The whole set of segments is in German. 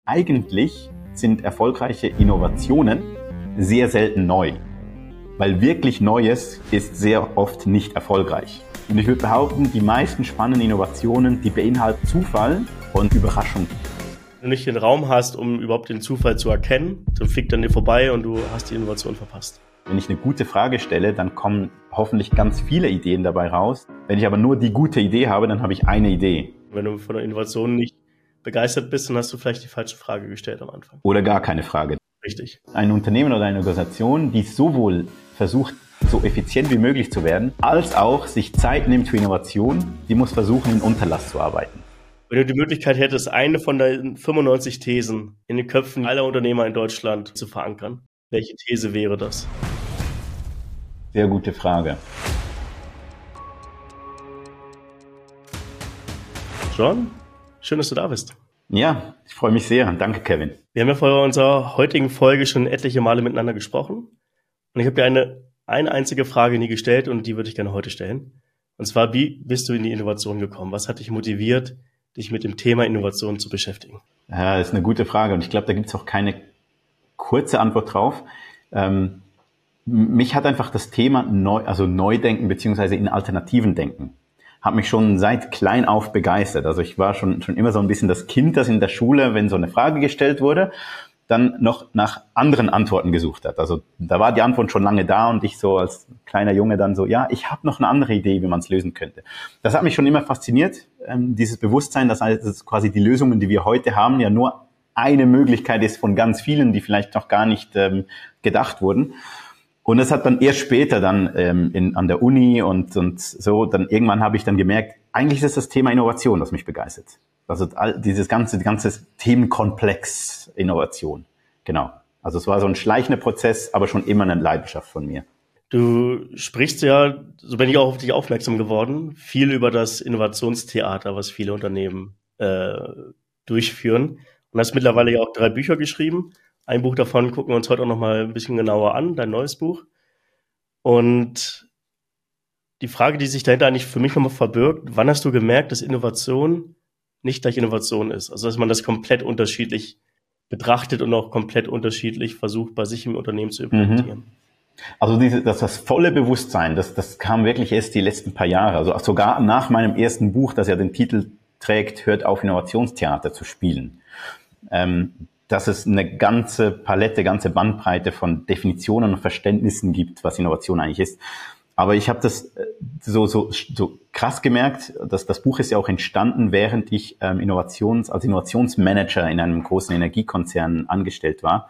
Eigentlich sind erfolgreiche Innovationen sehr selten neu, weil wirklich Neues ist sehr oft nicht erfolgreich. Und ich würde behaupten, die meisten spannenden Innovationen, die beinhalten Zufall und Überraschung. Wenn du nicht den Raum hast, um überhaupt den Zufall zu erkennen, dann fliegt an dir vorbei und du hast die Innovation verpasst. Wenn ich eine gute Frage stelle, dann kommen hoffentlich ganz viele Ideen dabei raus. Wenn ich aber nur die gute Idee habe, dann habe ich eine Idee. Wenn du von der Innovation nicht begeistert bist, dann hast du vielleicht die falsche Frage gestellt am Anfang. Oder gar keine Frage. Richtig. Ein Unternehmen oder eine Organisation, die sowohl versucht, so effizient wie möglich zu werden, als auch sich Zeit nimmt für Innovation, die muss versuchen, in Unterlass zu arbeiten. Wenn du die Möglichkeit hättest, eine von deinen 95 Thesen in den Köpfen aller Unternehmer in Deutschland zu verankern, welche These wäre das? Sehr gute Frage. John, schön, dass du da bist. Ja, ich freue mich sehr. Danke, Kevin. Wir haben ja vor unserer heutigen Folge schon etliche Male miteinander gesprochen. Und ich habe dir eine einzige Frage nie gestellt und die würde ich gerne heute stellen. Und zwar, wie bist du in die Innovation gekommen? Was hat dich motiviert, dich mit dem Thema Innovation zu beschäftigen? Ja, das ist eine gute Frage und ich glaube, da gibt es auch keine kurze Antwort drauf. Mich hat einfach das Thema Neudenken beziehungsweise in Alternativen denken, hat mich schon seit klein auf begeistert. Also ich war schon immer so ein bisschen das Kind, das in der Schule, wenn so eine Frage gestellt wurde, dann noch nach anderen Antworten gesucht hat. Also da war die Antwort schon lange da und ich so als kleiner Junge dann so, ja, ich habe noch eine andere Idee, wie man es lösen könnte. Das hat mich schon immer fasziniert, dieses Bewusstsein, dass quasi die Lösungen, die wir heute haben, ja nur eine Möglichkeit ist von ganz vielen, die vielleicht noch gar nicht gedacht wurden. Und das hat dann erst später dann an der Uni und so, dann irgendwann habe ich dann gemerkt, eigentlich ist es das Thema Innovation, das mich begeistert. Also dieses ganze Themenkomplex Innovation. Genau. Also es war so ein schleichender Prozess, aber schon immer eine Leidenschaft von mir. Du sprichst ja, so bin ich auch auf dich aufmerksam geworden, viel über das Innovationstheater, was viele Unternehmen durchführen. Und hast mittlerweile ja auch 3 Bücher geschrieben. Ein Buch davon gucken wir uns heute auch noch mal ein bisschen genauer an, dein neues Buch. Und die Frage, die sich dahinter eigentlich für mich nochmal verbirgt, wann hast du gemerkt, dass Innovation nicht gleich Innovation ist? Also dass man das komplett unterschiedlich betrachtet und auch komplett unterschiedlich versucht, bei sich im Unternehmen zu implementieren. Also das volle Bewusstsein, das kam wirklich erst die letzten paar Jahre. Also sogar nach meinem ersten Buch, das ja den Titel trägt, hört auf, Innovationstheater zu spielen. Dass es eine ganze Palette, ganze Bandbreite von Definitionen und Verständnissen gibt, was Innovation eigentlich ist. Aber ich habe das so krass gemerkt, dass das Buch ist ja auch entstanden, während ich als Innovationsmanager in einem großen Energiekonzern angestellt war.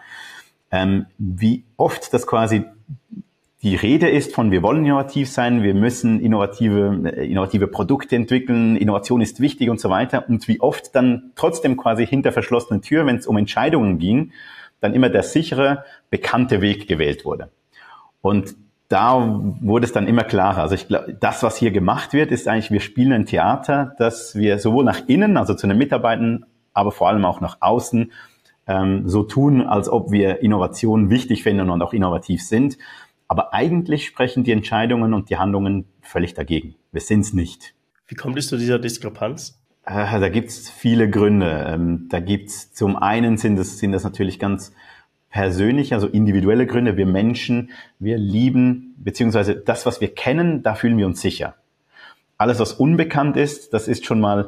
Wie oft das quasi die Rede ist von, wir wollen innovativ sein, wir müssen innovative Produkte entwickeln, Innovation ist wichtig und so weiter. Und wie oft dann trotzdem quasi hinter verschlossenen Tür, wenn es um Entscheidungen ging, dann immer der sichere, bekannte Weg gewählt wurde. Und da wurde es dann immer klarer. Also ich glaube, das, was hier gemacht wird, ist eigentlich, wir spielen ein Theater, dass wir sowohl nach innen, also zu den Mitarbeitern, aber vor allem auch nach außen, so tun, als ob wir Innovation wichtig finden und auch innovativ sind. Aber eigentlich sprechen die Entscheidungen und die Handlungen völlig dagegen. Wir sind es nicht. Wie kommt es zu dieser Diskrepanz? Da gibt's viele Gründe. Da gibt's zum einen sind das natürlich ganz persönliche, also individuelle Gründe. Wir Menschen, wir lieben, beziehungsweise das, was wir kennen, da fühlen wir uns sicher. Alles, was unbekannt ist, das ist schon mal,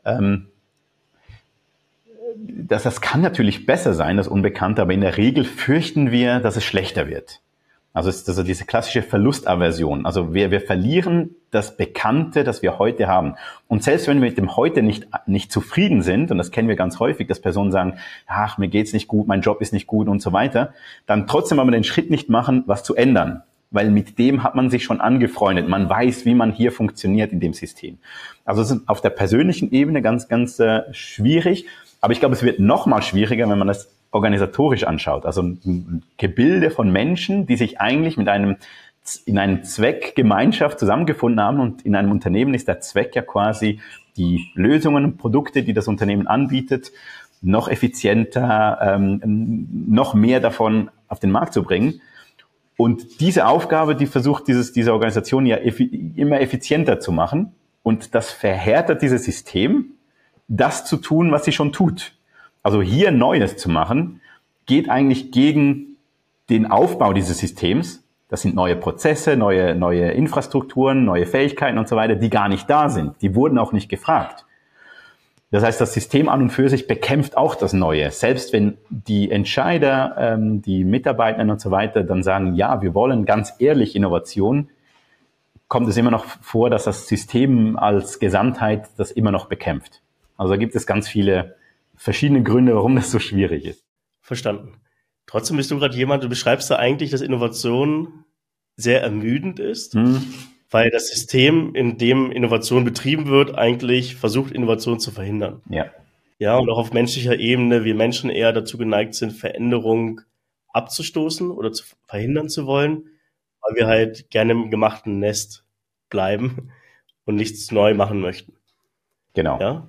das kann natürlich besser sein, das Unbekannte, aber in der Regel fürchten wir, dass es schlechter wird. Also es ist also diese klassische Verlustaversion. Also wir verlieren das Bekannte, das wir heute haben. Und selbst wenn wir mit dem Heute nicht zufrieden sind, und das kennen wir ganz häufig, dass Personen sagen, ach, mir geht's nicht gut, mein Job ist nicht gut und so weiter, dann trotzdem aber den Schritt nicht machen, was zu ändern. Weil mit dem hat man sich schon angefreundet. Man weiß, wie man hier funktioniert in dem System. Also es ist auf der persönlichen Ebene ganz schwierig. Aber ich glaube, es wird noch mal schwieriger, wenn man das organisatorisch anschaut. Also ein Gebilde von Menschen, die sich eigentlich in einem Zweckgemeinschaft zusammengefunden haben. Und in einem Unternehmen ist der Zweck ja quasi, die Lösungen und Produkte, die das Unternehmen anbietet, noch effizienter, noch mehr davon auf den Markt zu bringen. Und diese Aufgabe, die versucht diese Organisation ja immer effizienter zu machen. Und das verhärtet dieses System, das zu tun, was sie schon tut. Also hier Neues zu machen, geht eigentlich gegen den Aufbau dieses Systems. Das sind neue Prozesse, neue Infrastrukturen, neue Fähigkeiten und so weiter, die gar nicht da sind. Die wurden auch nicht gefragt. Das heißt, das System an und für sich bekämpft auch das Neue. Selbst wenn die Entscheider, die Mitarbeiter und so weiter dann sagen, ja, wir wollen ganz ehrlich Innovation, kommt es immer noch vor, dass das System als Gesamtheit das immer noch bekämpft. Also da gibt es ganz viele verschiedene Gründe, warum das so schwierig ist. Verstanden. Trotzdem bist du gerade jemand, du beschreibst da eigentlich, dass Innovation sehr ermüdend ist, weil das System, in dem Innovation betrieben wird, eigentlich versucht, Innovation zu verhindern. Ja. Ja, und auch auf menschlicher Ebene wir Menschen eher dazu geneigt sind, Veränderung abzustoßen oder zu verhindern zu wollen, weil wir halt gerne im gemachten Nest bleiben und nichts neu machen möchten. Genau. Ja.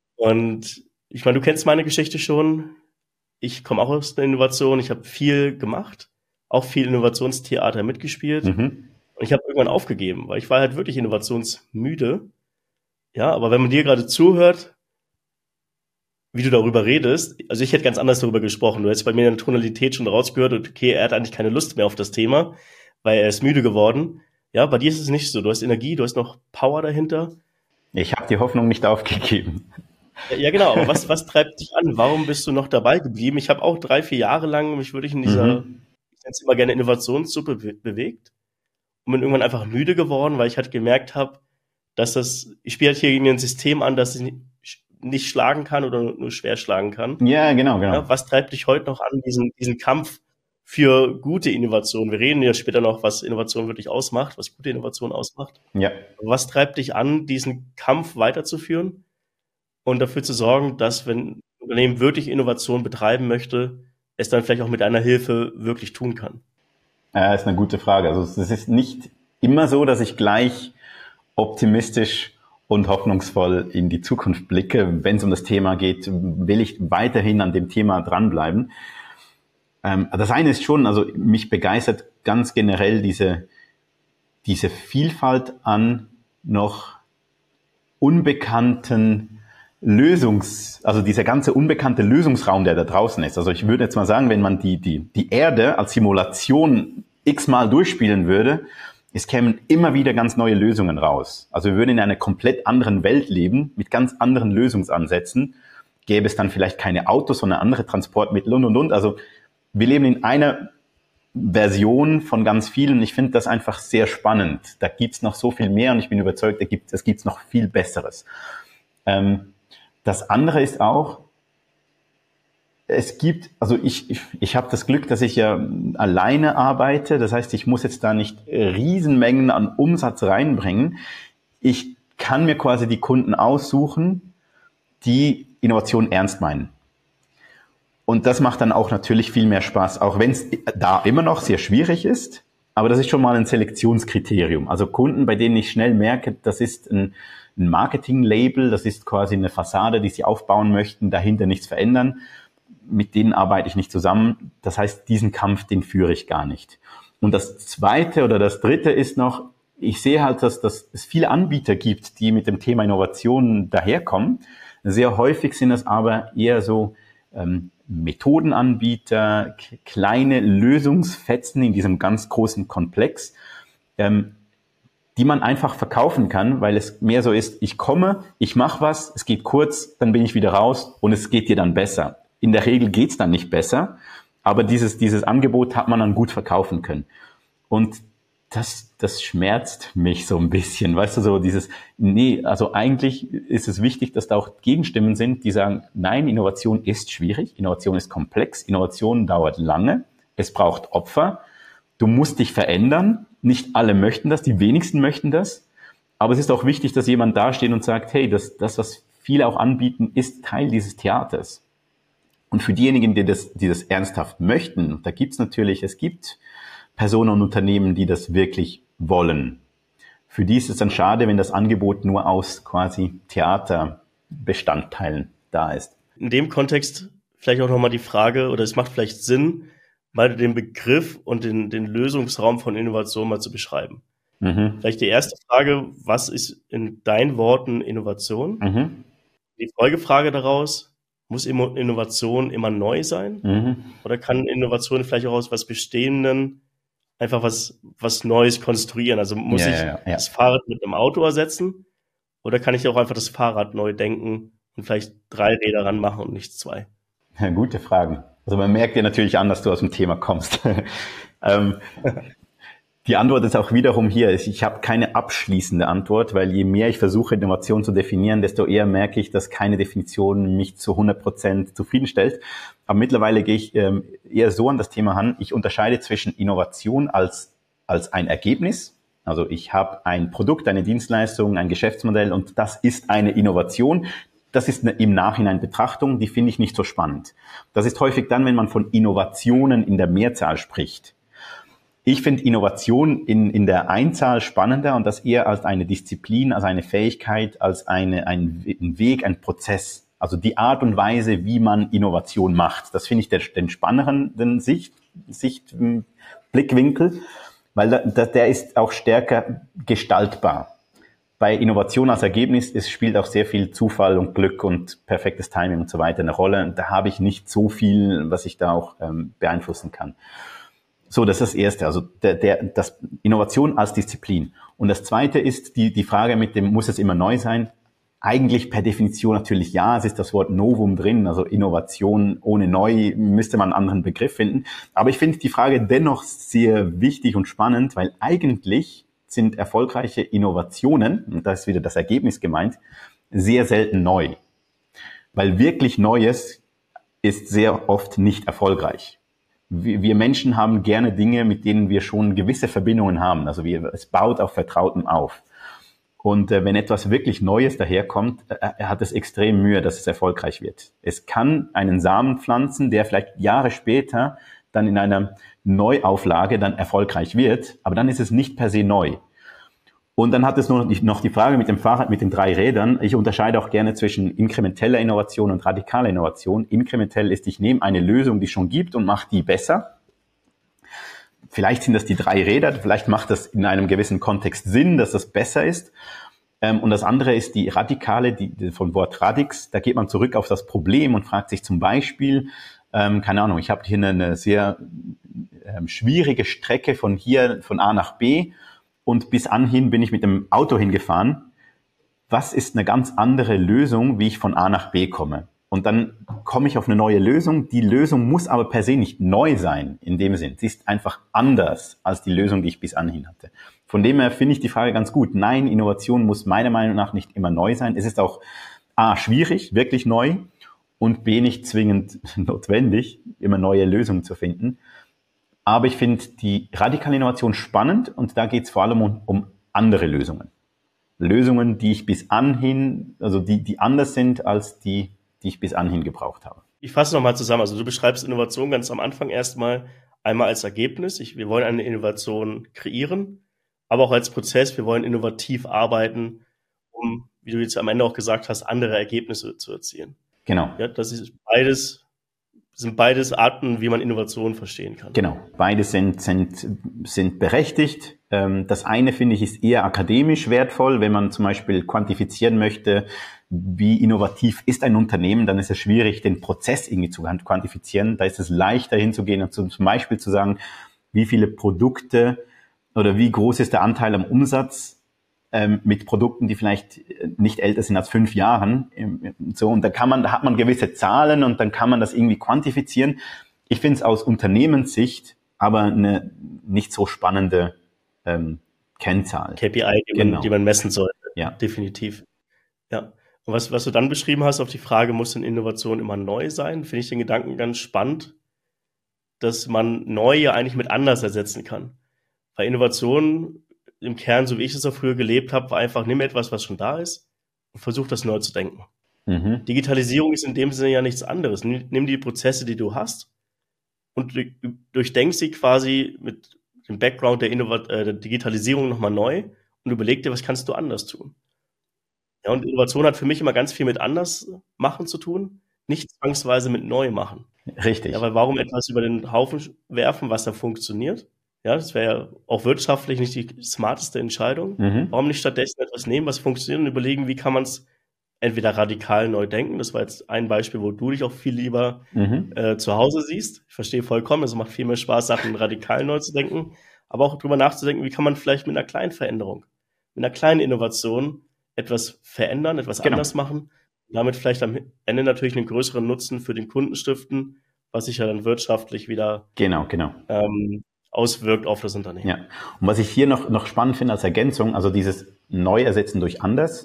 Und ich meine, du kennst meine Geschichte schon. Ich komme auch aus der Innovation. Ich habe viel gemacht, auch viel Innovationstheater mitgespielt. Und ich habe irgendwann aufgegeben, weil ich war halt wirklich innovationsmüde. Ja, aber wenn man dir gerade zuhört, wie du darüber redest, also ich hätte ganz anders darüber gesprochen. Du hättest bei mir in der Tonalität schon rausgehört, okay, er hat eigentlich keine Lust mehr auf das Thema, weil er ist müde geworden. Ja, bei dir ist es nicht so. Du hast Energie, du hast noch Power dahinter. Ich habe die Hoffnung nicht aufgegeben. Ja, genau. Aber was treibt dich an? Warum bist du noch dabei geblieben? Ich habe auch 3-4 Jahre lang mich wirklich in dieser, ich nenne es immer gerne Innovationssuppe bewegt und bin irgendwann einfach müde geworden, weil ich halt gemerkt habe, dass ich spiele halt hier gegen ein System an, das ich nicht schlagen kann oder nur schwer schlagen kann. Ja, genau. Ja, was treibt dich heute noch an, diesen Kampf für gute Innovation? Wir reden ja später noch, was Innovation wirklich ausmacht, was gute Innovation ausmacht. Ja. Was treibt dich an, diesen Kampf weiterzuführen und dafür zu sorgen, dass, wenn ein Unternehmen wirklich Innovation betreiben möchte, es dann vielleicht auch mit deiner Hilfe wirklich tun kann? Ist eine gute Frage. Also es ist nicht immer so, dass ich gleich optimistisch und hoffnungsvoll in die Zukunft blicke. Wenn es um das Thema geht, will ich weiterhin an dem Thema dranbleiben. Das eine ist schon, also mich begeistert ganz generell diese Vielfalt an noch unbekannten also dieser ganze unbekannte Lösungsraum, der da draußen ist. Also ich würde jetzt mal sagen, wenn man die Erde als Simulation x-mal durchspielen würde, es kämen immer wieder ganz neue Lösungen raus. Also wir würden in einer komplett anderen Welt leben, mit ganz anderen Lösungsansätzen. Gäbe es dann vielleicht keine Autos, sondern andere Transportmittel und. Also wir leben in einer Version von ganz vielen. Ich finde das einfach sehr spannend. Da gibt's noch so viel mehr und ich bin überzeugt, es gibt's noch viel Besseres. Das andere ist auch, also ich habe das Glück, dass ich ja alleine arbeite. Das heißt, ich muss jetzt da nicht Riesenmengen an Umsatz reinbringen. Ich kann mir quasi die Kunden aussuchen, die Innovation ernst meinen. Und das macht dann auch natürlich viel mehr Spaß, auch wenn es da immer noch sehr schwierig ist. Aber das ist schon mal ein Selektionskriterium. Also Kunden, bei denen ich schnell merke, das ist ein Marketing-Label, das ist quasi eine Fassade, die sie aufbauen möchten, dahinter nichts verändern. Mit denen arbeite ich nicht zusammen. Das heißt, diesen Kampf, den führe ich gar nicht. Und das zweite oder das dritte ist noch, ich sehe halt, dass es viele Anbieter gibt, die mit dem Thema Innovation daherkommen. Sehr häufig sind es aber eher so Methodenanbieter, kleine Lösungsfetzen in diesem ganz großen Komplex, die man einfach verkaufen kann, weil es mehr so ist, ich komme, ich mache was, es geht kurz, dann bin ich wieder raus und es geht dir dann besser. In der Regel geht's dann nicht besser, aber dieses Angebot hat man dann gut verkaufen können. Und das schmerzt mich so ein bisschen, weißt du, so also eigentlich ist es wichtig, dass da auch Gegenstimmen sind, die sagen, nein, Innovation ist schwierig, Innovation ist komplex, Innovation dauert lange, es braucht Opfer, du musst dich verändern, nicht alle möchten das, die wenigsten möchten das, aber es ist auch wichtig, dass jemand dasteht und sagt, hey, das, was viele auch anbieten, ist Teil dieses Theaters. Und für diejenigen, die das ernsthaft möchten, es gibt Personen und Unternehmen, die das wirklich wollen. Für die ist es dann schade, wenn das Angebot nur aus quasi Theaterbestandteilen da ist. In dem Kontext vielleicht auch nochmal die Frage, oder es macht vielleicht Sinn, mal den Begriff und den Lösungsraum von Innovation mal zu beschreiben. Vielleicht die erste Frage, was ist in deinen Worten Innovation? Die Folgefrage daraus, Muss Innovation immer neu sein? Oder kann Innovation vielleicht auch aus was Bestehenden einfach was Neues konstruieren? Also muss ich das Fahrrad mit einem Auto ersetzen? Oder kann ich auch einfach das Fahrrad neu denken und vielleicht 3 Räder ranmachen und nicht 2? Ja, gute Fragen. Also man merkt dir natürlich an, dass du aus dem Thema kommst. Die Antwort ist auch wiederum hier. Ich habe keine abschließende Antwort, weil je mehr ich versuche, Innovation zu definieren, desto eher merke ich, dass keine Definition mich zu 100% zufriedenstellt. Aber mittlerweile gehe ich eher so an das Thema an. Ich unterscheide zwischen Innovation als ein Ergebnis. Also ich habe ein Produkt, eine Dienstleistung, ein Geschäftsmodell und das ist eine Innovation. Das ist im Nachhinein Betrachtung, die finde ich nicht so spannend. Das ist häufig dann, wenn man von Innovationen in der Mehrzahl spricht. Ich finde Innovation in der Einzahl spannender und das eher als eine Disziplin, als eine Fähigkeit, als ein Weg, ein Prozess. Also die Art und Weise, wie man Innovation macht. Das finde ich den spannenderen Blickwinkel, weil der ist auch stärker gestaltbar. Bei Innovation als Ergebnis spielt auch sehr viel Zufall und Glück und perfektes Timing und so weiter eine Rolle. Und da habe ich nicht so viel, was ich da auch beeinflussen kann. So, das ist das Erste, also das Innovation als Disziplin. Und das Zweite ist die Frage mit dem, muss es immer neu sein? Eigentlich per Definition natürlich ja, es ist das Wort Novum drin, also Innovation ohne neu, müsste man einen anderen Begriff finden. Aber ich finde die Frage dennoch sehr wichtig und spannend, weil eigentlich sind erfolgreiche Innovationen, und da ist wieder das Ergebnis gemeint, sehr selten neu. Weil wirklich Neues ist sehr oft nicht erfolgreich. Wir Menschen haben gerne Dinge, mit denen wir schon gewisse Verbindungen haben. Also es baut auf Vertrautem auf. Und wenn etwas wirklich Neues daherkommt, hat es extrem Mühe, dass es erfolgreich wird. Es kann einen Samen pflanzen, der vielleicht Jahre später dann in einer Neuauflage dann erfolgreich wird, aber dann ist es nicht per se neu. Und dann hat es noch die Frage mit dem Fahrrad, mit den 3 Rädern. Ich unterscheide auch gerne zwischen inkrementeller Innovation und radikaler Innovation. Inkrementell ist, ich nehme eine Lösung, die es schon gibt und mache die besser. Vielleicht sind das die 3 Räder, vielleicht macht das in einem gewissen Kontext Sinn, dass das besser ist. Und das andere ist die radikale, die von Wort Radix. Da geht man zurück auf das Problem und fragt sich zum Beispiel, keine Ahnung, ich habe hier eine sehr schwierige Strecke von A nach B. Und bis anhin bin ich mit dem Auto hingefahren. Was ist eine ganz andere Lösung, wie ich von A nach B komme? Und dann komme ich auf eine neue Lösung. Die Lösung muss aber per se nicht neu sein, in dem Sinn. Sie ist einfach anders als die Lösung, die ich bis anhin hatte. Von dem her finde ich die Frage ganz gut. Nein, Innovation muss meiner Meinung nach nicht immer neu sein. Es ist auch A, schwierig, wirklich neu, und B, nicht zwingend notwendig, immer neue Lösungen zu finden. Aber ich finde die radikale Innovation spannend und da geht es vor allem um andere Lösungen. Lösungen, die ich bis anhin, also die anders sind als die ich bis anhin gebraucht habe. Ich fasse nochmal zusammen. Also du beschreibst Innovation ganz am Anfang erstmal einmal als Ergebnis. Wir wollen eine Innovation kreieren, aber auch als Prozess. Wir wollen innovativ arbeiten, um, wie du jetzt am Ende auch gesagt hast, andere Ergebnisse zu erzielen. Genau. Ja, das ist sind beides Arten, wie man Innovation verstehen kann. Genau, beide sind berechtigt. Das eine, finde ich, ist eher akademisch wertvoll. Wenn man zum Beispiel quantifizieren möchte, wie innovativ ist ein Unternehmen, dann ist es schwierig, den Prozess irgendwie zu quantifizieren. Da ist es leichter hinzugehen und zum Beispiel zu sagen, wie viele Produkte oder wie groß ist der Anteil am Umsatz mit Produkten, die vielleicht nicht älter sind als 5 Jahren. So, und da hat man gewisse Zahlen und dann kann man das irgendwie quantifizieren. Ich finde es aus Unternehmenssicht aber eine nicht so spannende Kennzahl. KPI, die man messen sollte. Ja. Definitiv. Ja. Und was du dann beschrieben hast auf die Frage, muss denn Innovation immer neu sein, finde ich den Gedanken ganz spannend, dass man neu ja eigentlich mit anders ersetzen kann. Weil Innovation im Kern, so wie ich es auch früher gelebt habe, war einfach, nimm etwas, was schon da ist und versuch das neu zu denken. Mhm. Digitalisierung ist in dem Sinne ja nichts anderes. Nimm die Prozesse, die du hast und durchdenk sie quasi mit dem Background der Digitalisierung nochmal neu und überleg dir, was kannst du anders tun. Ja, und Innovation hat für mich immer ganz viel mit anders machen zu tun, nicht zwangsweise mit neu machen. Richtig. Ja, weil warum etwas über den Haufen werfen, was da funktioniert? Ja, das wäre ja auch wirtschaftlich nicht die smarteste Entscheidung. Mhm. Warum nicht stattdessen etwas nehmen, was funktioniert und überlegen, wie kann man es entweder radikal neu denken. Das war jetzt ein Beispiel, wo du dich auch viel lieber zu Hause siehst. Ich verstehe vollkommen, es macht viel mehr Spaß, Sachen radikal neu zu denken, aber auch drüber nachzudenken, wie kann man vielleicht mit einer kleinen Veränderung, mit einer kleinen Innovation etwas verändern, etwas anders machen, und damit vielleicht am Ende natürlich einen größeren Nutzen für den Kunden stiften, was sich ja dann wirtschaftlich wieder auswirkt auf das Unternehmen. Ja. Und was ich hier noch spannend finde als Ergänzung, also dieses Neu ersetzen durch anders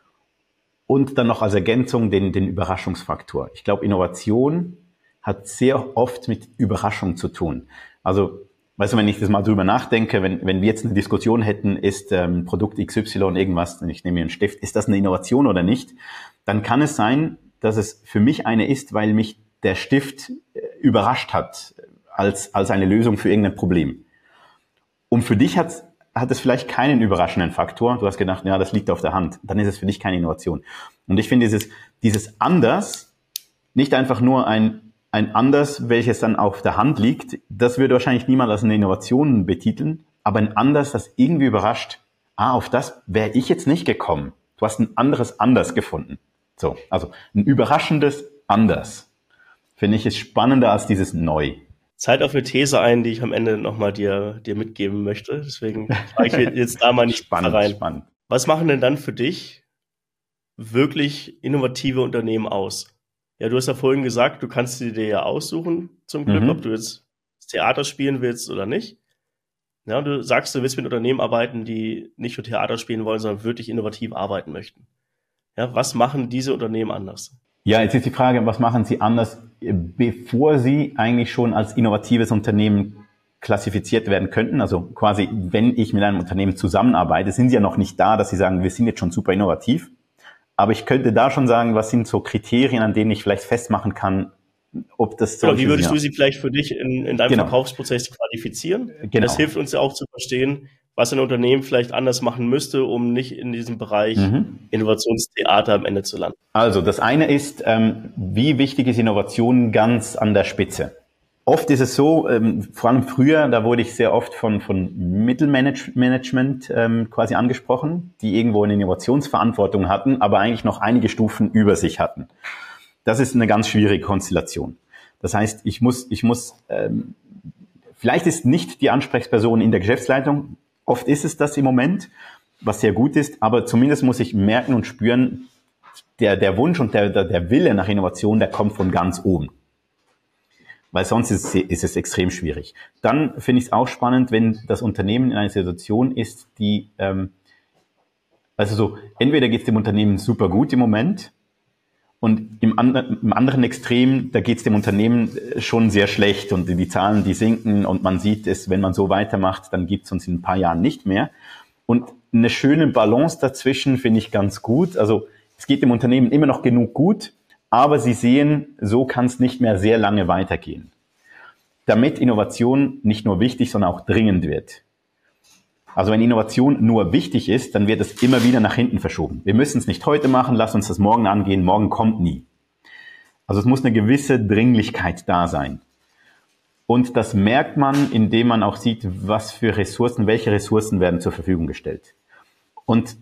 und dann noch als Ergänzung den Überraschungsfaktor. Ich glaube, Innovation hat sehr oft mit Überraschung zu tun. Also, weißt du, wenn ich das mal drüber nachdenke, wenn wir jetzt eine Diskussion hätten, ist Produkt XY irgendwas, ich nehme mir einen Stift, ist das eine Innovation oder nicht? Dann kann es sein, dass es für mich eine ist, weil mich der Stift überrascht hat als eine Lösung für irgendein Problem. Und für dich hat es vielleicht keinen überraschenden Faktor. Du hast gedacht, ja, das liegt auf der Hand. Dann ist es für dich keine Innovation. Und ich finde dieses Anders, nicht einfach nur ein Anders, welches dann auf der Hand liegt, das würde wahrscheinlich niemand als eine Innovation betiteln, aber ein Anders, das irgendwie überrascht, auf das wäre ich jetzt nicht gekommen. Du hast ein anderes Anders gefunden. So, also ein überraschendes Anders, finde ich, ist spannender als dieses Neu. Zeit auf eine These ein, die ich am Ende nochmal dir mitgeben möchte. Deswegen frage ich jetzt da mal nicht rein. Spannend. Was machen denn dann für dich wirklich innovative Unternehmen aus? Ja, du hast ja vorhin gesagt, du kannst sie dir ja aussuchen, zum Glück, ob du jetzt Theater spielen willst oder nicht. Ja, du sagst, du willst mit Unternehmen arbeiten, die nicht nur Theater spielen wollen, sondern wirklich innovativ arbeiten möchten. Ja, was machen diese Unternehmen anders? Ja, jetzt ist die Frage, was machen sie anders, bevor sie eigentlich schon als innovatives Unternehmen klassifiziert werden könnten? Also quasi, wenn ich mit einem Unternehmen zusammenarbeite, sind sie ja noch nicht da, dass sie sagen, wir sind jetzt schon super innovativ. Aber ich könnte da schon sagen, was sind so Kriterien, an denen ich vielleicht festmachen kann, ob das so ist. Wie würdest du sie vielleicht für dich in deinem Verkaufsprozess qualifizieren? Genau. Das hilft uns ja auch zu verstehen, was ein Unternehmen vielleicht anders machen müsste, um nicht in diesem Bereich Innovationstheater am Ende zu landen. Also das eine ist, wie wichtig ist Innovation ganz an der Spitze? Oft ist es so, vor allem früher, da wurde ich sehr oft von Mittelmanagement quasi angesprochen, die irgendwo eine Innovationsverantwortung hatten, aber eigentlich noch einige Stufen über sich hatten. Das ist eine ganz schwierige Konstellation. Das heißt, ich muss vielleicht ist nicht die Ansprechperson in der Geschäftsleitung, oft ist es das im Moment, was sehr gut ist, aber zumindest muss ich merken und spüren, der Wunsch und der Wille nach Innovation, der kommt von ganz oben. Weil sonst ist es extrem schwierig. Dann finde ich es auch spannend, wenn das Unternehmen in einer Situation ist, die, entweder geht es dem Unternehmen super gut im Moment und im anderen Extrem, da geht es dem Unternehmen schon sehr schlecht und die Zahlen, die sinken und man sieht es, wenn man so weitermacht, dann gibt es uns in ein paar Jahren nicht mehr. Und eine schöne Balance dazwischen finde ich ganz gut. Also es geht dem Unternehmen immer noch genug gut, aber sie sehen, so kann es nicht mehr sehr lange weitergehen. Damit Innovation nicht nur wichtig, sondern auch dringend wird. Also wenn Innovation nur wichtig ist, dann wird es immer wieder nach hinten verschoben. Wir müssen es nicht heute machen, lass uns das morgen angehen, morgen kommt nie. Also es muss eine gewisse Dringlichkeit da sein. Und das merkt man, indem man auch sieht, welche Ressourcen werden zur Verfügung gestellt. Und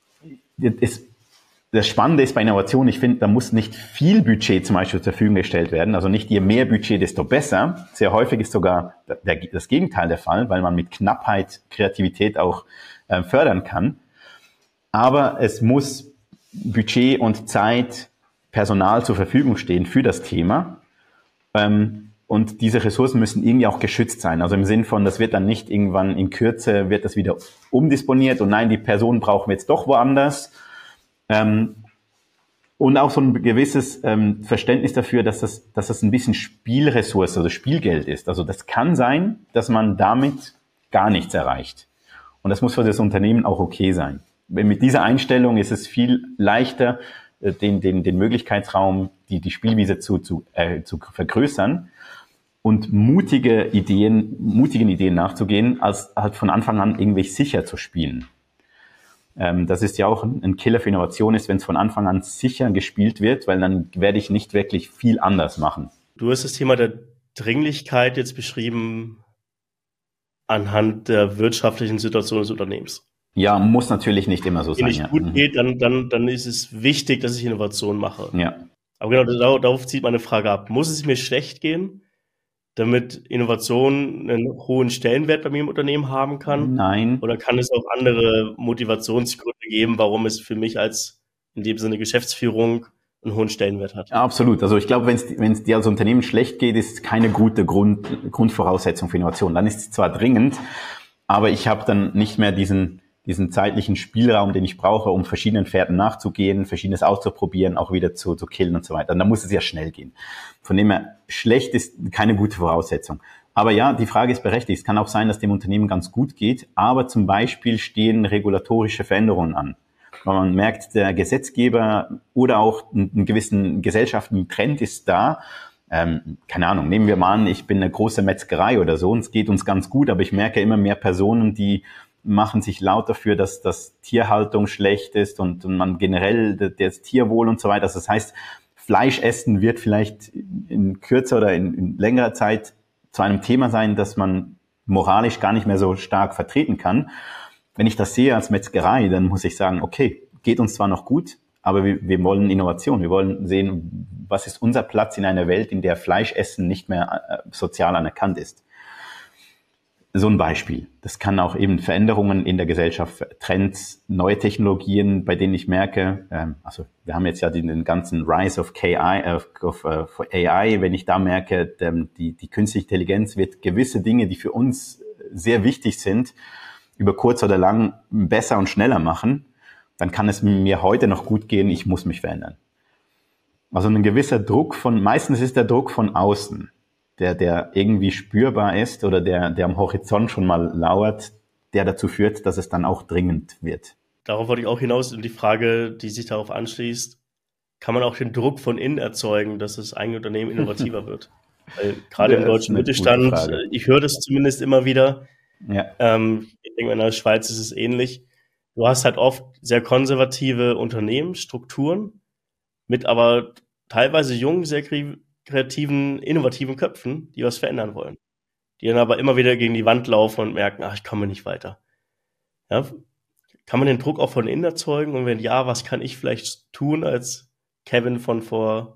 das Spannende ist bei Innovation, ich finde, da muss nicht viel Budget zum Beispiel zur Verfügung gestellt werden. Also nicht je mehr Budget, desto besser. Sehr häufig ist sogar das Gegenteil der Fall, weil man mit Knappheit Kreativität auch fördern kann. Aber es muss Budget und Zeit, Personal zur Verfügung stehen für das Thema. Und diese Ressourcen müssen irgendwie auch geschützt sein. Also im Sinn von, das wird dann nicht irgendwann in Kürze, wird das wieder umdisponiert und nein, die Person brauchen wir jetzt doch woanders. Und auch so ein gewisses Verständnis dafür, dass das ein bisschen Spielressource, also Spielgeld ist. Also das kann sein, dass man damit gar nichts erreicht. Und das muss für das Unternehmen auch okay sein. Mit dieser Einstellung ist es viel leichter, den Möglichkeitsraum, die Spielwiese zu vergrößern und mutigen Ideen nachzugehen, als halt von Anfang an irgendwie sicher zu spielen. Das ist ja auch ein Killer für Innovation ist, wenn es von Anfang an sicher gespielt wird, weil dann werde ich nicht wirklich viel anders machen. Du hast das Thema der Dringlichkeit jetzt beschrieben anhand der wirtschaftlichen Situation des Unternehmens. Ja, muss natürlich nicht immer so Wenn sein. es nicht gut geht, dann ist es wichtig, dass ich Innovation mache. Ja. Aber genau, darauf zieht meine Frage ab. Muss es mir schlecht gehen, damit Innovation einen hohen Stellenwert bei mir im Unternehmen haben kann? Nein. Oder kann es auch andere Motivationsgründe geben, warum es für mich als in dem Sinne Geschäftsführung einen hohen Stellenwert hat? Ja, absolut. Also ich glaube, wenn es dir als Unternehmen schlecht geht, ist es keine gute Grundvoraussetzung für Innovation. Dann ist es zwar dringend, aber ich habe dann nicht mehr diesen zeitlichen Spielraum, den ich brauche, um verschiedenen Pferden nachzugehen, Verschiedenes auszuprobieren, auch wieder zu killen und so weiter. Und dann muss es ja schnell gehen. Von dem her, schlecht ist keine gute Voraussetzung. Aber ja, die Frage ist berechtigt. Es kann auch sein, dass dem Unternehmen ganz gut geht, aber zum Beispiel stehen regulatorische Veränderungen an. Weil man merkt, der Gesetzgeber oder auch einen gewissen gesellschaftlichen Trend ist da. Keine Ahnung, nehmen wir mal an, ich bin eine große Metzgerei oder so und es geht uns ganz gut, aber ich merke immer mehr Personen, die machen sich laut dafür, dass das Tierhaltung schlecht ist und man generell das Tierwohl und so weiter. Also das heißt, Fleisch essen wird vielleicht in kürzer oder in längerer Zeit zu einem Thema sein, das man moralisch gar nicht mehr so stark vertreten kann. Wenn ich das sehe als Metzgerei, dann muss ich sagen, okay, geht uns zwar noch gut, aber wir wollen Innovation. Wir wollen sehen, was ist unser Platz in einer Welt, in der Fleischessen nicht mehr sozial anerkannt ist. So ein Beispiel. Das kann auch eben Veränderungen in der Gesellschaft, Trends, neue Technologien, bei denen ich merke, also wir haben jetzt ja den ganzen Rise of AI, wenn ich da merke, die künstliche Intelligenz wird gewisse Dinge, die für uns sehr wichtig sind, über kurz oder lang besser und schneller machen, dann kann es mir heute noch gut gehen, ich muss mich verändern. Also ein gewisser Druck meistens ist der Druck von außen, der irgendwie spürbar ist oder der am Horizont schon mal lauert, der dazu führt, dass es dann auch dringend wird. Darauf wollte ich auch hinaus und die Frage, die sich darauf anschließt, kann man auch den Druck von innen erzeugen, dass das eigene Unternehmen innovativer wird? Weil gerade im deutschen Mittelstand, ich höre das zumindest immer wieder, ja. Ich denke, in der Schweiz ist es ähnlich. Du hast halt oft sehr konservative Unternehmensstrukturen mit aber teilweise jungen, sehr kreativen, innovativen Köpfen, die was verändern wollen. Die dann aber immer wieder gegen die Wand laufen und merken, ich komme nicht weiter. Ja? Kann man den Druck auch von innen erzeugen? Und wenn ja, was kann ich vielleicht tun als Kevin von vor,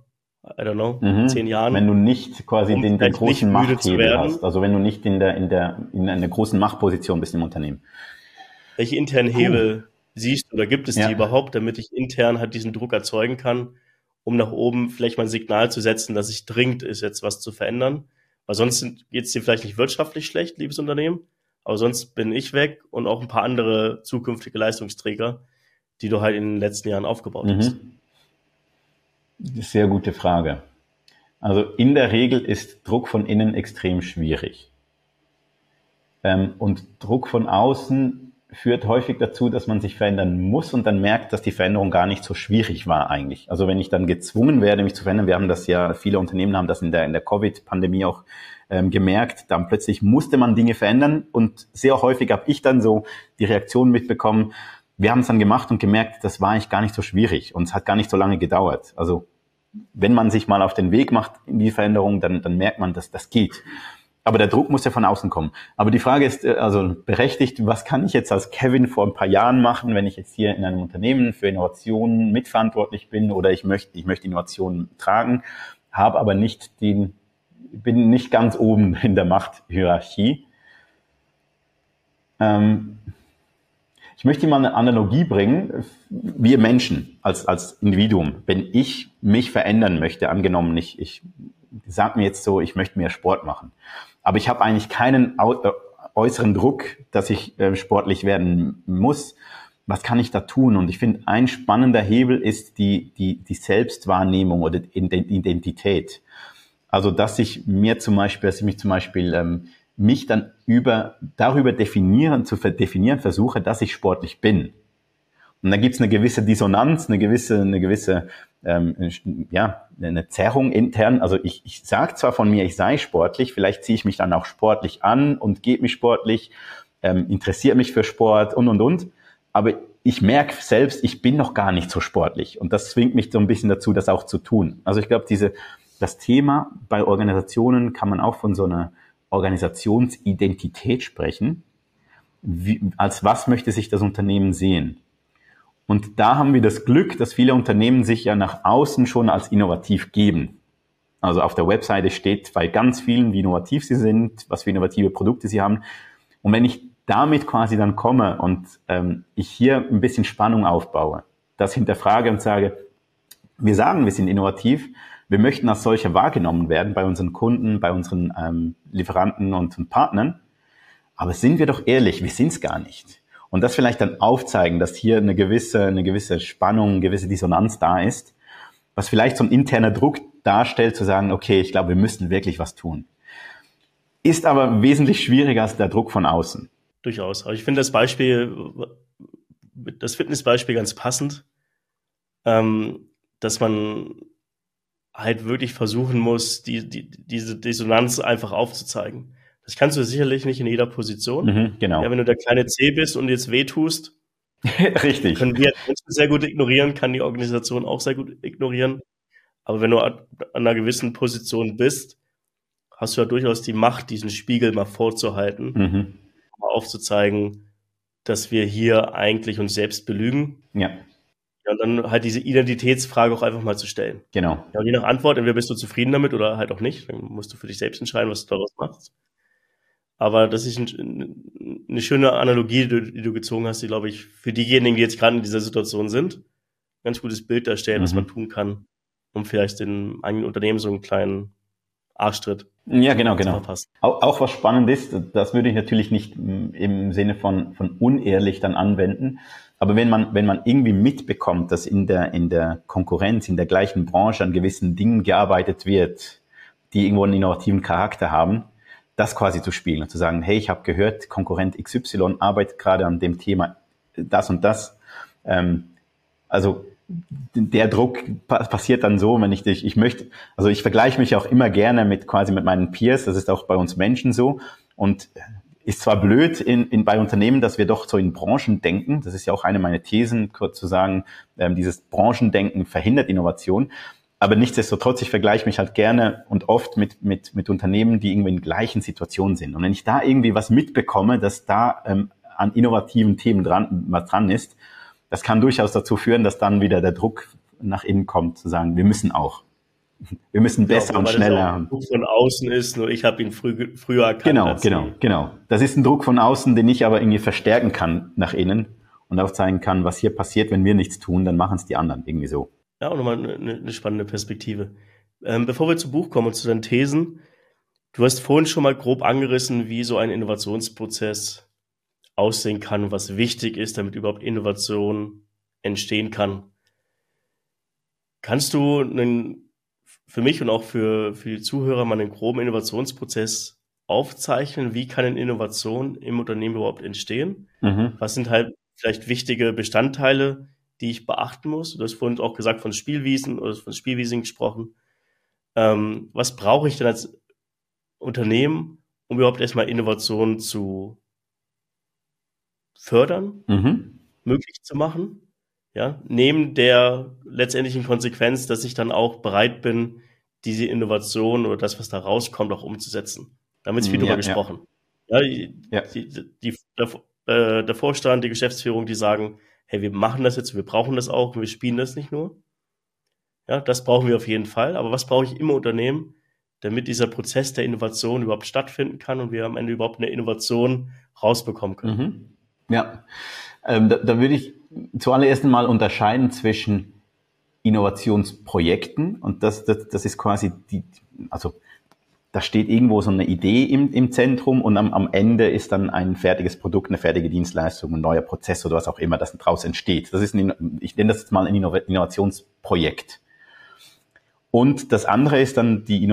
10 Jahren? Wenn du nicht quasi den großen Machthebel hast, also wenn du nicht in einer großen Machtposition bist im Unternehmen. Welche internen Hebel siehst du oder gibt es die überhaupt, damit ich intern halt diesen Druck erzeugen kann, um nach oben vielleicht mal ein Signal zu setzen, dass es dringend ist, jetzt was zu verändern? Weil sonst geht es dir vielleicht nicht wirtschaftlich schlecht, liebes Unternehmen, aber sonst bin ich weg und auch ein paar andere zukünftige Leistungsträger, die du halt in den letzten Jahren aufgebaut hast. Sehr gute Frage. Also in der Regel ist Druck von innen extrem schwierig. Und Druck von außen führt häufig dazu, dass man sich verändern muss und dann merkt, dass die Veränderung gar nicht so schwierig war eigentlich. Also wenn ich dann gezwungen werde, mich zu verändern, wir haben das ja, viele Unternehmen haben das in der Covid-Pandemie auch gemerkt, dann plötzlich musste man Dinge verändern und sehr häufig habe ich dann so die Reaktion mitbekommen, wir haben es dann gemacht und gemerkt, das war eigentlich gar nicht so schwierig und es hat gar nicht so lange gedauert. Also wenn man sich mal auf den Weg macht in die Veränderung, dann merkt man, dass das geht. Aber der Druck muss ja von außen kommen. Aber die Frage ist also berechtigt, was kann ich jetzt als Kevin vor ein paar Jahren machen, wenn ich jetzt hier in einem Unternehmen für Innovationen mitverantwortlich bin oder ich möchte Innovationen tragen, habe aber bin nicht ganz oben in der Machthierarchie. Ich möchte mal eine Analogie bringen. Wir Menschen als Individuum, wenn ich mich verändern möchte, angenommen ich sag mir jetzt so, ich möchte mehr Sport machen, aber ich habe eigentlich keinen äußeren Druck, dass ich sportlich werden muss. Was kann ich da tun? Und ich finde, ein spannender Hebel ist die Selbstwahrnehmung oder Identität. Also dass ich mich zum Beispiel mich dann darüber zu definieren versuche, dass ich sportlich bin. Und dann gibt's eine gewisse Dissonanz, eine gewisse eine Zerrung intern. Also ich sage zwar von mir, ich sei sportlich, vielleicht ziehe ich mich dann auch sportlich an und gebe mich sportlich, interessiere mich für Sport und. Aber ich merke selbst, ich bin noch gar nicht so sportlich. Und das zwingt mich so ein bisschen dazu, das auch zu tun. Also ich glaube, das Thema bei Organisationen kann man auch von so einer Organisationsidentität sprechen. als was möchte sich das Unternehmen sehen? Und da haben wir das Glück, dass viele Unternehmen sich ja nach außen schon als innovativ geben. Also auf der Webseite steht bei ganz vielen, wie innovativ sie sind, was für innovative Produkte sie haben. Und wenn ich damit quasi dann komme und ich hier ein bisschen Spannung aufbaue, das hinterfrage und sage, wir sagen, wir sind innovativ, wir möchten als solche wahrgenommen werden bei unseren Kunden, bei unseren Lieferanten und Partnern, aber sind wir doch ehrlich, wir sind es gar nicht. Und das vielleicht dann aufzeigen, dass hier eine gewisse Spannung, eine gewisse Dissonanz da ist, was vielleicht so ein interner Druck darstellt, zu sagen, okay, ich glaube, wir müssen wirklich was tun. Ist aber wesentlich schwieriger als der Druck von außen. Durchaus. Aber ich finde das Fitnessbeispiel ganz passend, dass man halt wirklich versuchen muss, diese Dissonanz einfach aufzuzeigen. Das kannst du sicherlich nicht in jeder Position. Genau. Ja, wenn du der kleine C bist und jetzt wehtust, richtig. können wir Menschen sehr gut ignorieren, kann die Organisation auch sehr gut ignorieren. Aber wenn du an einer gewissen Position bist, hast du ja durchaus die Macht, diesen Spiegel mal vorzuhalten, mal aufzuzeigen, dass wir hier eigentlich uns selbst belügen. Ja. Ja, und dann halt diese Identitätsfrage auch einfach mal zu stellen. Genau. Ja, und je nach Antwort, entweder bist du zufrieden damit oder halt auch nicht. Dann musst du für dich selbst entscheiden, was du daraus machst. Aber das ist eine schöne Analogie, die du gezogen hast, die, glaube ich, für diejenigen, die jetzt gerade in dieser Situation sind, ein ganz gutes Bild darstellen, was man tun kann, um vielleicht dem eigenen Unternehmen so einen kleinen Arschtritt ja, genau. zu verpassen. Auch was spannend ist, das würde ich natürlich nicht im Sinne von unehrlich dann anwenden, aber wenn man irgendwie mitbekommt, dass in der Konkurrenz, in der gleichen Branche an gewissen Dingen gearbeitet wird, die irgendwo einen innovativen Charakter haben, das quasi zu spielen und zu sagen, hey, ich habe gehört, Konkurrent XY arbeitet gerade an dem Thema das und das. Also der Druck passiert dann so, wenn ich vergleiche mich auch immer gerne mit meinen Peers, das ist auch bei uns Menschen so und ist zwar blöd bei Unternehmen, dass wir doch so in Branchen denken, das ist ja auch eine meiner Thesen, kurz zu sagen, dieses Branchendenken verhindert Innovation. Aber nichtsdestotrotz, ich vergleiche mich halt gerne und oft mit Unternehmen, die irgendwie in gleichen Situationen sind. Und wenn ich da irgendwie was mitbekomme, dass da an innovativen Themen was dran ist, das kann durchaus dazu führen, dass dann wieder der Druck nach innen kommt, zu sagen, wir müssen auch. Wir müssen besser und schneller. Das Druck von außen ist, nur ich habe ihn früher erkannt. Genau. Das ist ein Druck von außen, den ich aber irgendwie verstärken kann nach innen und auch zeigen kann, was hier passiert, wenn wir nichts tun, dann machen es die anderen irgendwie so. Ja, auch nochmal eine spannende Perspektive. Bevor wir zu Buch kommen und zu deinen Thesen, du hast vorhin schon mal grob angerissen, wie so ein Innovationsprozess aussehen kann und was wichtig ist, damit überhaupt Innovation entstehen kann. Kannst du für mich und auch für die Zuhörer mal einen groben Innovationsprozess aufzeichnen? Wie kann eine Innovation im Unternehmen überhaupt entstehen? Was sind halt vielleicht wichtige Bestandteile, die ich beachten muss? Du hast vorhin auch gesagt von Spielwiesen oder von Spielwiesen gesprochen. Was brauche ich denn als Unternehmen, um überhaupt erstmal Innovationen zu fördern, möglich zu machen? Ja, neben der letztendlichen Konsequenz, dass ich dann auch bereit bin, diese Innovation oder das, was da rauskommt, auch umzusetzen. Da haben wir jetzt viel drüber gesprochen. Ja, der Vorstand, die Geschäftsführung, die sagen, hey, wir machen das jetzt, wir brauchen das auch, wir spielen das nicht nur. Ja, das brauchen wir auf jeden Fall. Aber was brauche ich im Unternehmen, damit dieser Prozess der Innovation überhaupt stattfinden kann und wir am Ende überhaupt eine Innovation rausbekommen können? Ja, da würde ich zuallererst mal unterscheiden zwischen Innovationsprojekten und das ist quasi da steht irgendwo so eine Idee im Zentrum und am Ende ist dann ein fertiges Produkt, eine fertige Dienstleistung, ein neuer Prozess oder was auch immer, das daraus entsteht. Ich nenne das jetzt mal ein Innovationsprojekt. Und das andere ist dann die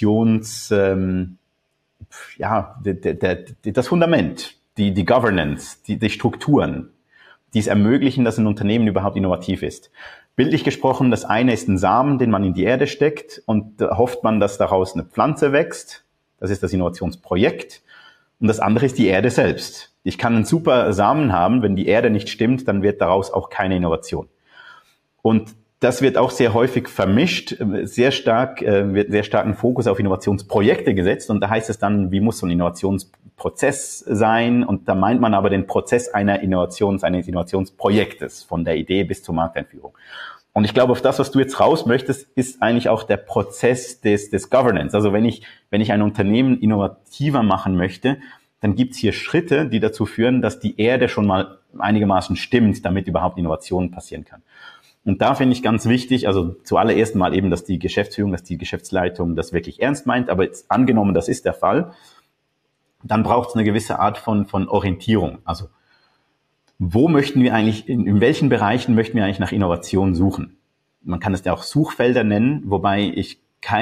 das Fundament, die Governance, die Strukturen, die es ermöglichen, dass ein Unternehmen überhaupt innovativ ist. Bildlich gesprochen, das eine ist ein Samen, den man in die Erde steckt und da hofft man, dass daraus eine Pflanze wächst. Das ist das Innovationsprojekt. Und das andere ist die Erde selbst. Ich kann einen super Samen haben, wenn die Erde nicht stimmt, dann wird daraus auch keine Innovation. Und das wird auch sehr häufig vermischt, wird sehr starken Fokus auf Innovationsprojekte gesetzt und da heißt es dann, wie muss so ein Innovationsprozess sein und da meint man aber den Prozess eines Innovationsprojektes von der Idee bis zur Markteinführung. Und ich glaube, auf das, was du jetzt raus möchtest, ist eigentlich auch der Prozess des Governance. Also wenn ich ein Unternehmen innovativer machen möchte, dann gibt's hier Schritte, die dazu führen, dass die Erde schon mal einigermaßen stimmt, damit überhaupt Innovationen passieren kann. Und da finde ich ganz wichtig, also zuallererst mal eben, dass die Geschäftsführung, dass die Geschäftsleitung das wirklich ernst meint, aber jetzt angenommen, das ist der Fall, dann braucht es eine gewisse Art von Orientierung. Also wo möchten wir eigentlich, in welchen Bereichen möchten wir eigentlich nach Innovation suchen? Man kann es ja auch Suchfelder nennen, wobei ich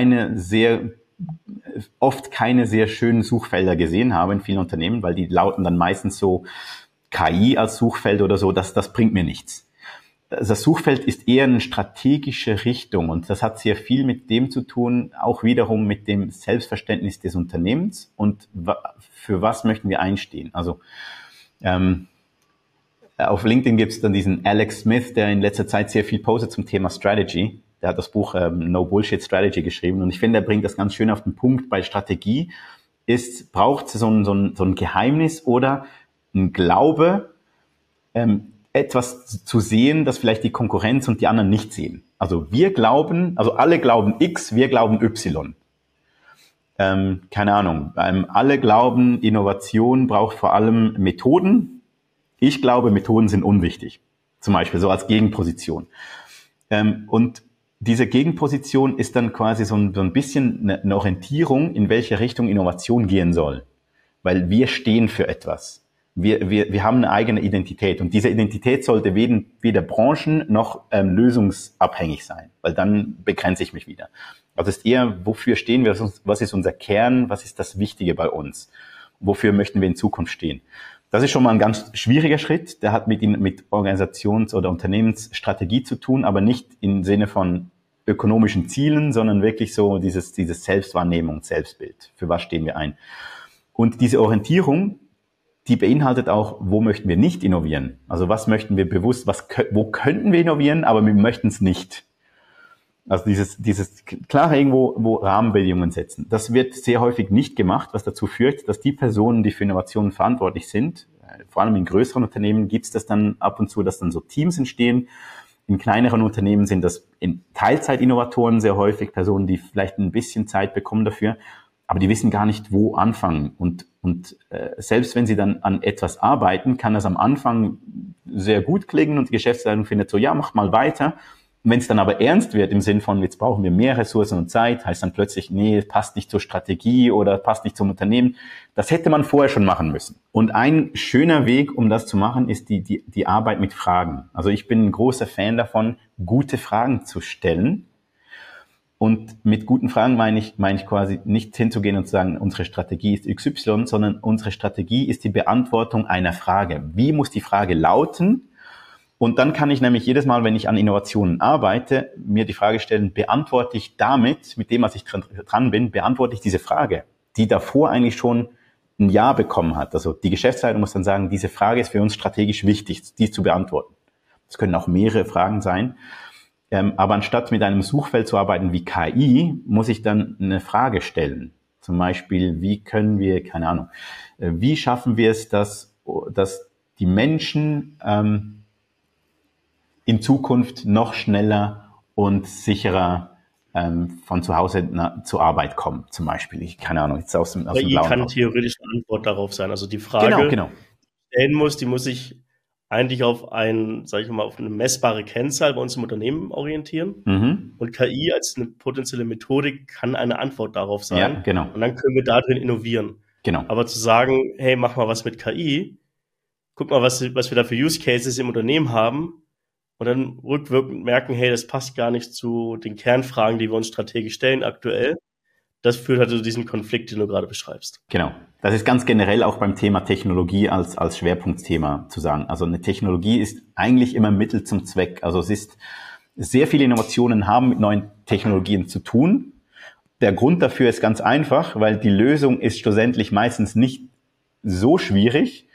oft keine sehr schönen Suchfelder gesehen habe in vielen Unternehmen, weil die lauten dann meistens so KI als Suchfeld oder so, das bringt mir nichts. Das Suchfeld ist eher eine strategische Richtung und das hat sehr viel mit dem zu tun, auch wiederum mit dem Selbstverständnis des Unternehmens und für was möchten wir einstehen. Also auf LinkedIn gibt es dann diesen Alex Smith, der in letzter Zeit sehr viel postet zum Thema Strategy. Der hat das Buch No Bullshit Strategy geschrieben und ich finde, er bringt das ganz schön auf den Punkt. Bei Strategie braucht es so ein Geheimnis oder ein Glaube, etwas zu sehen, das vielleicht die Konkurrenz und die anderen nicht sehen. Also alle glauben X, wir glauben Y. Keine Ahnung, alle glauben, Innovation braucht vor allem Methoden. Ich glaube, Methoden sind unwichtig. Zum Beispiel so als Gegenposition. Und diese Gegenposition ist dann quasi so ein bisschen eine Orientierung, in welche Richtung Innovation gehen soll. Weil wir stehen für etwas. Wir haben eine eigene Identität und diese Identität sollte weder branchen- noch lösungsabhängig sein, weil dann begrenze ich mich wieder. Also es ist eher, wofür stehen wir, was ist unser Kern, was ist das Wichtige bei uns, wofür möchten wir in Zukunft stehen. Das ist schon mal ein ganz schwieriger Schritt, der hat mit Organisations- oder Unternehmensstrategie zu tun, aber nicht im Sinne von ökonomischen Zielen, sondern wirklich so dieses Selbstwahrnehmung, Selbstbild, für was stehen wir ein. Und diese Orientierung, die beinhaltet auch, wo möchten wir nicht innovieren? Also was möchten wir bewusst, wo könnten wir innovieren, aber wir möchten es nicht. Also dieses klare irgendwo Rahmenbedingungen setzen. Das wird sehr häufig nicht gemacht, was dazu führt, dass die Personen, die für Innovationen verantwortlich sind, vor allem in größeren Unternehmen gibt es das dann ab und zu, dass dann so Teams entstehen. In kleineren Unternehmen sind das in Teilzeit-Innovatoren sehr häufig, Personen, die vielleicht ein bisschen Zeit bekommen dafür, aber die wissen gar nicht, wo anfangen. Und selbst wenn sie dann an etwas arbeiten, kann das am Anfang sehr gut klingen und die Geschäftsleitung findet so, ja, mach mal weiter. Und wenn es dann aber ernst wird im Sinn von, jetzt brauchen wir mehr Ressourcen und Zeit, heißt dann plötzlich, nee, passt nicht zur Strategie oder passt nicht zum Unternehmen. Das hätte man vorher schon machen müssen. Und ein schöner Weg, um das zu machen, ist die Arbeit mit Fragen. Also ich bin ein großer Fan davon, gute Fragen zu stellen. Und mit guten Fragen meine ich quasi nicht hinzugehen und zu sagen, unsere Strategie ist XY, sondern unsere Strategie ist die Beantwortung einer Frage. Wie muss die Frage lauten? Und dann kann ich nämlich jedes Mal, wenn ich an Innovationen arbeite, mir die Frage stellen, beantworte ich damit, mit dem, was ich dran bin, beantworte ich diese Frage, die davor eigentlich schon ein Ja bekommen hat. Also die Geschäftsleitung muss dann sagen, diese Frage ist für uns strategisch wichtig, die zu beantworten. Das können auch mehrere Fragen sein. Aber anstatt mit einem Suchfeld zu arbeiten wie KI, muss ich dann eine Frage stellen. Zum Beispiel, wie können wir, keine Ahnung, wie schaffen wir es, dass die Menschen in Zukunft noch schneller und sicherer von zu Hause zur Arbeit kommen, zum Beispiel. Keine Ahnung, jetzt aus dem KI kann theoretisch eine Antwort darauf sein. Also die Frage, genau. die stellen muss, die muss sich eigentlich auf auf eine messbare Kennzahl bei uns im Unternehmen orientieren. Mhm. Und KI als eine potenzielle Methodik kann eine Antwort darauf sein. Ja, genau. Und dann können wir darin innovieren. Genau. Aber zu sagen, hey, mach mal was mit KI, guck mal, was wir da für Use Cases im Unternehmen haben und dann rückwirkend merken, hey, das passt gar nicht zu den Kernfragen, die wir uns strategisch stellen aktuell. Das führt halt zu diesem Konflikt, den du gerade beschreibst. Genau. Das ist ganz generell auch beim Thema Technologie als Schwerpunktthema zu sagen. Also eine Technologie ist eigentlich immer Mittel zum Zweck. Also sehr viele Innovationen haben mit neuen Technologien zu tun. Der Grund dafür ist ganz einfach, weil die Lösung ist schlussendlich meistens nicht so schwierig,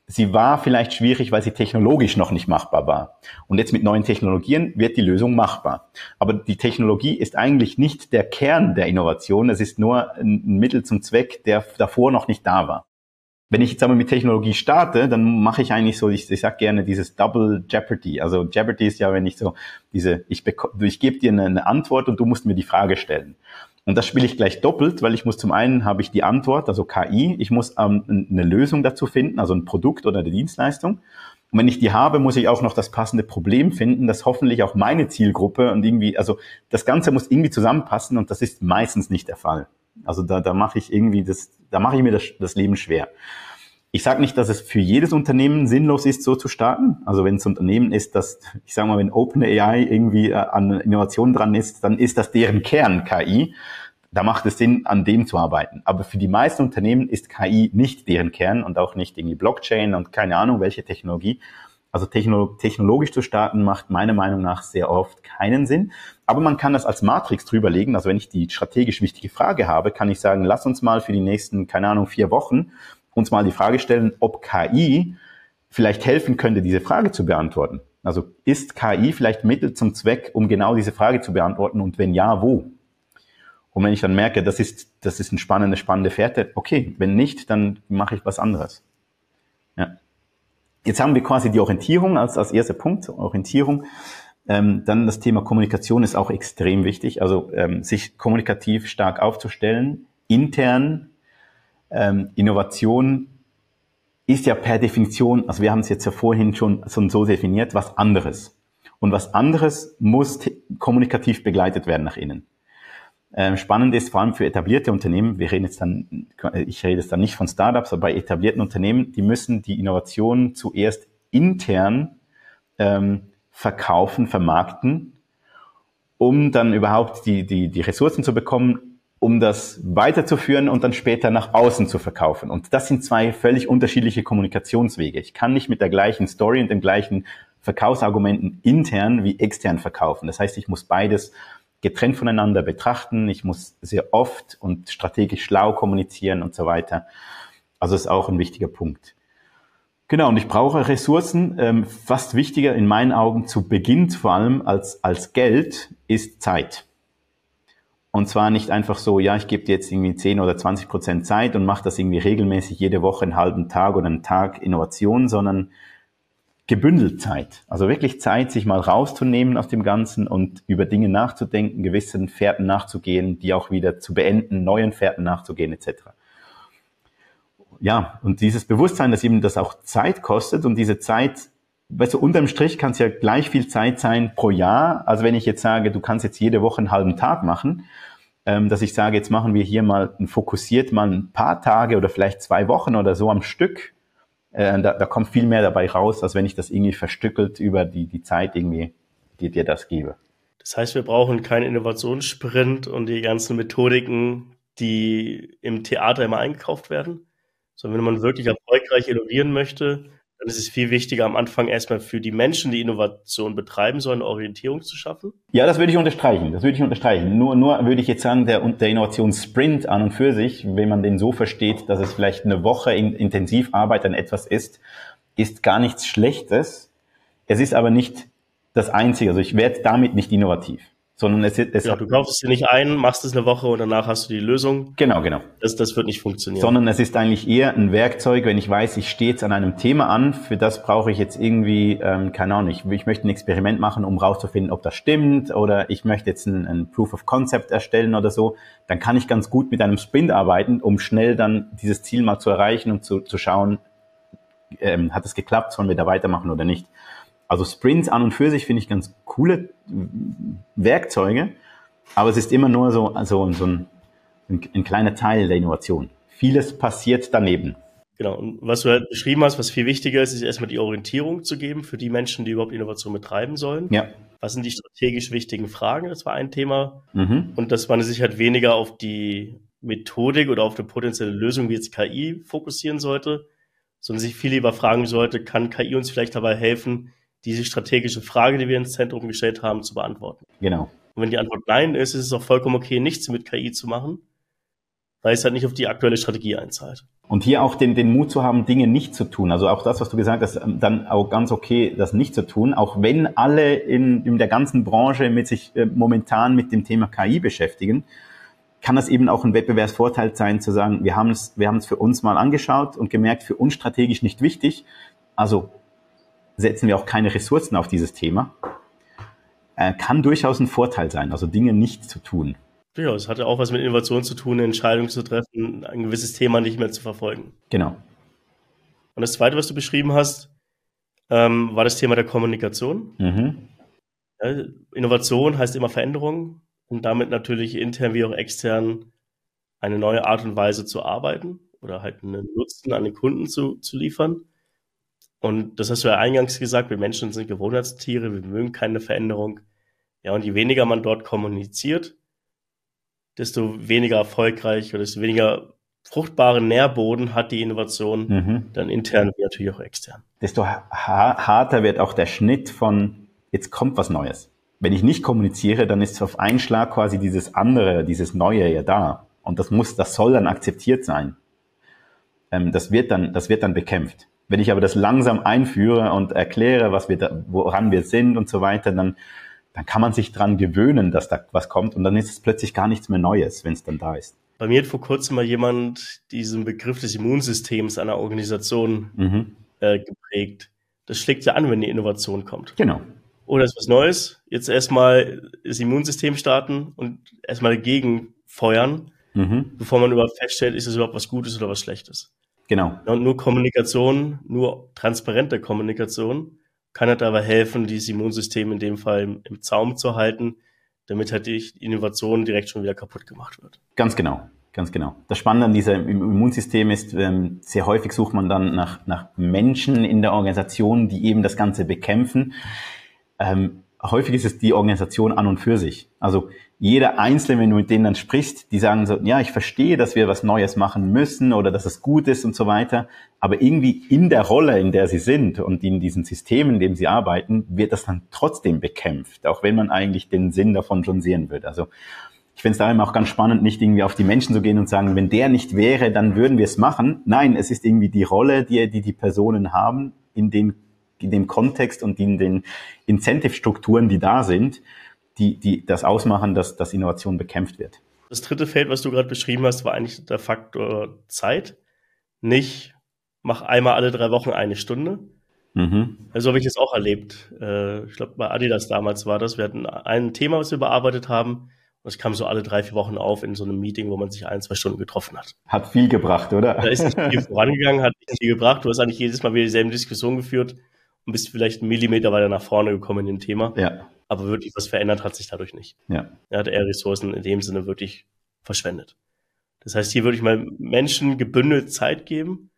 sie war vielleicht schwierig, weil sie technologisch noch nicht machbar war. Und jetzt mit neuen Technologien wird die Lösung machbar. Aber die Technologie ist eigentlich nicht der Kern der Innovation, es ist nur ein Mittel zum Zweck, der davor noch nicht da war. Wenn ich jetzt aber mit Technologie starte, dann mache ich eigentlich so, ich sage gerne dieses Double Jeopardy. Also Jeopardy ist ja, wenn ich so ich gebe dir eine Antwort und du musst mir die Frage stellen. Und das spiele ich gleich doppelt, weil zum einen habe ich die Antwort, also KI, ich muss eine Lösung dazu finden, also ein Produkt oder eine Dienstleistung. Und wenn ich die habe, muss ich auch noch das passende Problem finden, das hoffentlich auch meine Zielgruppe und irgendwie, also das Ganze muss irgendwie zusammenpassen und das ist meistens nicht der Fall. Also da mache ich mir das Leben schwer. Ich sage nicht, dass es für jedes Unternehmen sinnlos ist, so zu starten. Also wenn es ein Unternehmen ist, wenn OpenAI irgendwie an Innovation dran ist, dann ist das deren Kern KI. Da macht es Sinn, an dem zu arbeiten. Aber für die meisten Unternehmen ist KI nicht deren Kern und auch nicht irgendwie Blockchain und keine Ahnung, welche Technologie. Also technologisch zu starten macht meiner Meinung nach sehr oft keinen Sinn. Aber man kann das als Matrix drüberlegen. Also wenn ich die strategisch wichtige Frage habe, kann ich sagen, lass uns mal für die nächsten, 4 Wochen uns mal die Frage stellen, ob KI vielleicht helfen könnte, diese Frage zu beantworten. Also ist KI vielleicht Mittel zum Zweck, um genau diese Frage zu beantworten und wenn ja, wo? Und wenn ich dann merke, das ist eine spannende Fährte, okay, wenn nicht, dann mache ich was anderes. Ja. Jetzt haben wir quasi die Orientierung als erster Punkt, Orientierung. Dann das Thema Kommunikation ist auch extrem wichtig, also sich kommunikativ stark aufzustellen, intern. Innovation ist ja per Definition, also wir haben es jetzt ja vorhin schon so definiert, was anderes. Und was anderes muss kommunikativ begleitet werden nach innen. Spannend ist vor allem für etablierte Unternehmen, ich rede jetzt dann nicht von Startups, aber bei etablierten Unternehmen, die müssen die Innovation zuerst intern verkaufen, vermarkten, um dann überhaupt die Ressourcen zu bekommen, um das weiterzuführen und dann später nach außen zu verkaufen. Und das sind 2 völlig unterschiedliche Kommunikationswege. Ich kann nicht mit der gleichen Story und den gleichen Verkaufsargumenten intern wie extern verkaufen. Das heißt, ich muss beides getrennt voneinander betrachten. Ich muss sehr oft und strategisch schlau kommunizieren und so weiter. Also ist auch ein wichtiger Punkt. Genau, und ich brauche Ressourcen. Fast wichtiger in meinen Augen zu Beginn vor allem als Geld ist Zeit. Und zwar nicht einfach so, ja, ich gebe dir jetzt irgendwie 10 oder 20% Zeit und mache das irgendwie regelmäßig jede Woche einen halben Tag oder einen Tag Innovation, sondern gebündelt Zeit. Also wirklich Zeit, sich mal rauszunehmen aus dem Ganzen und über Dinge nachzudenken, gewissen Fährten nachzugehen, die auch wieder zu beenden, neuen Fährten nachzugehen etc. Ja, und dieses Bewusstsein, dass eben das auch Zeit kostet und diese Zeit, weißt du, unterm Strich kann es ja gleich viel Zeit sein pro Jahr, als wenn ich jetzt sage, du kannst jetzt jede Woche einen halben Tag machen, dass ich sage, jetzt machen wir hier mal fokussiert mal ein paar Tage oder vielleicht 2 Wochen oder so am Stück. Da kommt viel mehr dabei raus, als wenn ich das irgendwie verstückelt über die Zeit irgendwie dir das gebe. Das heißt, wir brauchen keinen Innovationssprint und die ganzen Methodiken, die im Theater immer eingekauft werden, sondern wenn man wirklich erfolgreich innovieren möchte, dann ist es viel wichtiger, am Anfang erstmal für die Menschen, die Innovation betreiben sollen, eine Orientierung zu schaffen. Ja, das würde ich unterstreichen. Nur würde ich jetzt sagen, der Innovationssprint an und für sich, wenn man den so versteht, dass es vielleicht eine Woche Intensivarbeit an etwas ist gar nichts Schlechtes. Es ist aber nicht das Einzige. Also ich werde damit nicht innovativ. Sondern du kaufst es dir nicht ein, machst es eine Woche und danach hast du die Lösung. Genau. Das wird nicht funktionieren. Sondern es ist eigentlich eher ein Werkzeug, wenn ich weiß, ich stehe jetzt an einem Thema an, für das brauche ich jetzt irgendwie, keine Ahnung, ich möchte ein Experiment machen, um rauszufinden, ob das stimmt, oder ich möchte jetzt ein Proof of Concept erstellen oder so, dann kann ich ganz gut mit einem Sprint arbeiten, um schnell dann dieses Ziel mal zu erreichen und zu schauen, hat es geklappt, sollen wir da weitermachen oder nicht. Also Sprints an und für sich finde ich ganz coole Werkzeuge, aber es ist immer nur so ein kleiner Teil der Innovation. Vieles passiert daneben. Genau, und was du halt beschrieben hast, was viel wichtiger ist erstmal die Orientierung zu geben für die Menschen, die überhaupt Innovation betreiben sollen. Ja. Was sind die strategisch wichtigen Fragen? Das war ein Thema. Und dass man sich halt weniger auf die Methodik oder auf eine potenzielle Lösung wie jetzt KI fokussieren sollte, sondern sich viel lieber fragen sollte, kann KI uns vielleicht dabei helfen, diese strategische Frage, die wir ins Zentrum gestellt haben, zu beantworten. Genau. Und wenn die Antwort nein ist, ist es auch vollkommen okay, nichts mit KI zu machen. weil es halt nicht auf die aktuelle Strategie einzahlt. Und hier auch den Mut zu haben, Dinge nicht zu tun. Also auch das, was du gesagt hast, dann auch ganz okay, das nicht zu tun. Auch wenn alle in der ganzen Branche sich momentan mit dem Thema KI beschäftigen, kann das eben auch ein Wettbewerbsvorteil sein, zu sagen, wir haben es für uns mal angeschaut und gemerkt, für uns strategisch nicht wichtig. Also setzen wir auch keine Ressourcen auf dieses Thema. Kann durchaus ein Vorteil sein, also Dinge nicht zu tun. Ja, es hatte auch was mit Innovation zu tun, eine Entscheidung zu treffen, ein gewisses Thema nicht mehr zu verfolgen. Genau. Und das Zweite, was du beschrieben hast, war das Thema der Kommunikation. Ja, Innovation heißt immer Veränderung und damit natürlich intern wie auch extern eine neue Art und Weise zu arbeiten oder halt einen Nutzen an den Kunden zu liefern. Und das hast du ja eingangs gesagt, wir Menschen sind Gewohnheitstiere, wir mögen keine Veränderung. Ja, und je weniger man dort kommuniziert, desto weniger erfolgreich oder desto weniger fruchtbaren Nährboden hat die Innovation dann intern wie natürlich auch extern. Desto harter wird auch der Schnitt von, jetzt kommt was Neues. Wenn ich nicht kommuniziere, dann ist auf einen Schlag quasi dieses andere, dieses Neue ja da. Und das soll dann akzeptiert sein. Das wird dann bekämpft. Wenn ich aber das langsam einführe und erkläre, woran wir sind und so weiter, dann kann man sich dran gewöhnen, dass da was kommt und dann ist es plötzlich gar nichts mehr Neues, wenn es dann da ist. Bei mir hat vor kurzem mal jemand diesen Begriff des Immunsystems einer Organisation geprägt. Das schlägt ja an, wenn die Innovation kommt. Genau. Oder ist was Neues, jetzt erstmal das Immunsystem starten und erstmal dagegen feuern, bevor man überhaupt feststellt, ist es überhaupt was Gutes oder was Schlechtes. Genau. Und nur Kommunikation, nur transparente Kommunikation kann halt dabei helfen, dieses Immunsystem in dem Fall im Zaum zu halten, damit halt die Innovation direkt schon wieder kaputt gemacht wird. Ganz genau, ganz genau. Das Spannende an diesem Immunsystem ist, sehr häufig sucht man dann nach Menschen in der Organisation, die eben das Ganze bekämpfen. Häufig ist es die Organisation an und für sich. Also jeder Einzelne, wenn du mit denen dann sprichst, die sagen so, ja, ich verstehe, dass wir was Neues machen müssen oder dass es gut ist und so weiter, aber irgendwie in der Rolle, in der sie sind und in diesen Systemen, in denen sie arbeiten, wird das dann trotzdem bekämpft, auch wenn man eigentlich den Sinn davon schon sehen würde. Also ich finde es da immer auch ganz spannend, nicht irgendwie auf die Menschen zu gehen und sagen, wenn der nicht wäre, dann würden wir es machen. Nein, es ist irgendwie die Rolle, die Personen haben in dem Kontext und in den Incentive-Strukturen, die da sind, die das ausmachen, dass Innovation bekämpft wird. Das dritte Feld, was du gerade beschrieben hast, war eigentlich der Faktor Zeit. Nicht, mach einmal alle 3 Wochen 1 Stunde. Also habe ich es auch erlebt. Ich glaube, bei Adidas damals war das. Wir hatten ein Thema, was wir bearbeitet haben. Und es kam so alle 3-4 Wochen auf in so einem Meeting, wo man sich 1-2 Stunden getroffen hat. Hat viel gebracht, oder? Da ist nicht viel vorangegangen, hat nicht viel gebracht. Du hast eigentlich jedes Mal wieder dieselben Diskussionen geführt und bist vielleicht 1 Millimeter weiter nach vorne gekommen in dem Thema. Ja. Aber wirklich was verändert hat sich dadurch nicht. Ja. Er hat eher Ressourcen in dem Sinne wirklich verschwendet. Das heißt, hier würde ich mal Menschen gebündelt Zeit geben.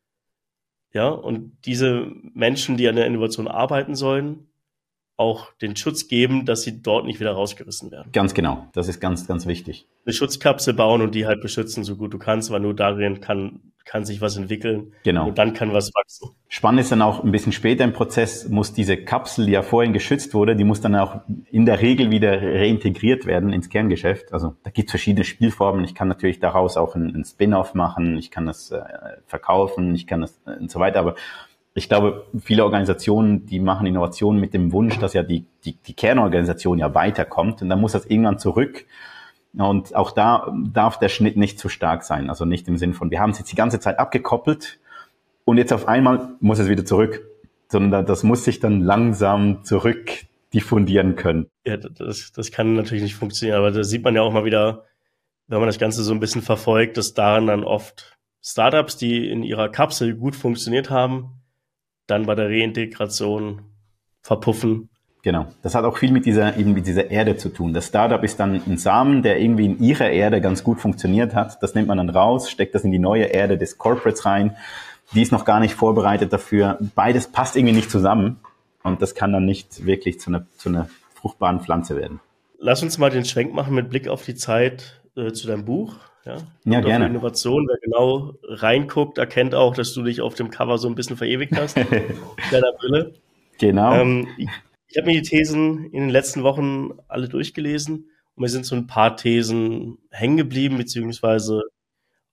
Ja, und diese Menschen, die an der Innovation arbeiten sollen, auch den Schutz geben, dass sie dort nicht wieder rausgerissen werden. Ganz genau. Das ist ganz, ganz wichtig. Eine Schutzkapsel bauen und die halt beschützen, so gut du kannst, weil nur darin kann sich was entwickeln. Genau. Und dann kann was wachsen. Spannend ist dann auch, ein bisschen später im Prozess muss diese Kapsel, die ja vorhin geschützt wurde, die muss dann auch in der Regel wieder reintegriert werden ins Kerngeschäft. Also da gibt es verschiedene Spielformen. Ich kann natürlich daraus auch einen Spin-off machen, ich kann das verkaufen, ich kann das und so weiter. Aber ich glaube, viele Organisationen, die machen Innovationen mit dem Wunsch, dass ja die Kernorganisation ja weiterkommt. Und dann muss das irgendwann zurück. Und auch da darf der Schnitt nicht zu stark sein. Also nicht im Sinn von, wir haben es jetzt die ganze Zeit abgekoppelt und jetzt auf einmal muss es wieder zurück. Sondern das muss sich dann langsam zurück diffundieren können. Ja, das kann natürlich nicht funktionieren. Aber da sieht man ja auch mal wieder, wenn man das Ganze so ein bisschen verfolgt, dass daran dann oft Startups, die in ihrer Kapsel gut funktioniert haben, dann bei der Reintegration verpuffen. Genau. Das hat auch viel mit dieser Erde zu tun. Das Startup ist dann ein Samen, der irgendwie in ihrer Erde ganz gut funktioniert hat. Das nimmt man dann raus, steckt das in die neue Erde des Corporates rein. Die ist noch gar nicht vorbereitet dafür. Beides passt irgendwie nicht zusammen. Und das kann dann nicht wirklich zu einer fruchtbaren Pflanze werden. Lass uns mal den Schwenk machen mit Blick auf die Zeit zu deinem Buch. Ja, gerne. Innovation, wer genau reinguckt, erkennt auch, dass du dich auf dem Cover so ein bisschen verewigt hast. Mit deiner Brille. Genau. Ich habe mir die Thesen in den letzten Wochen alle durchgelesen und mir sind so ein paar Thesen hängen geblieben, beziehungsweise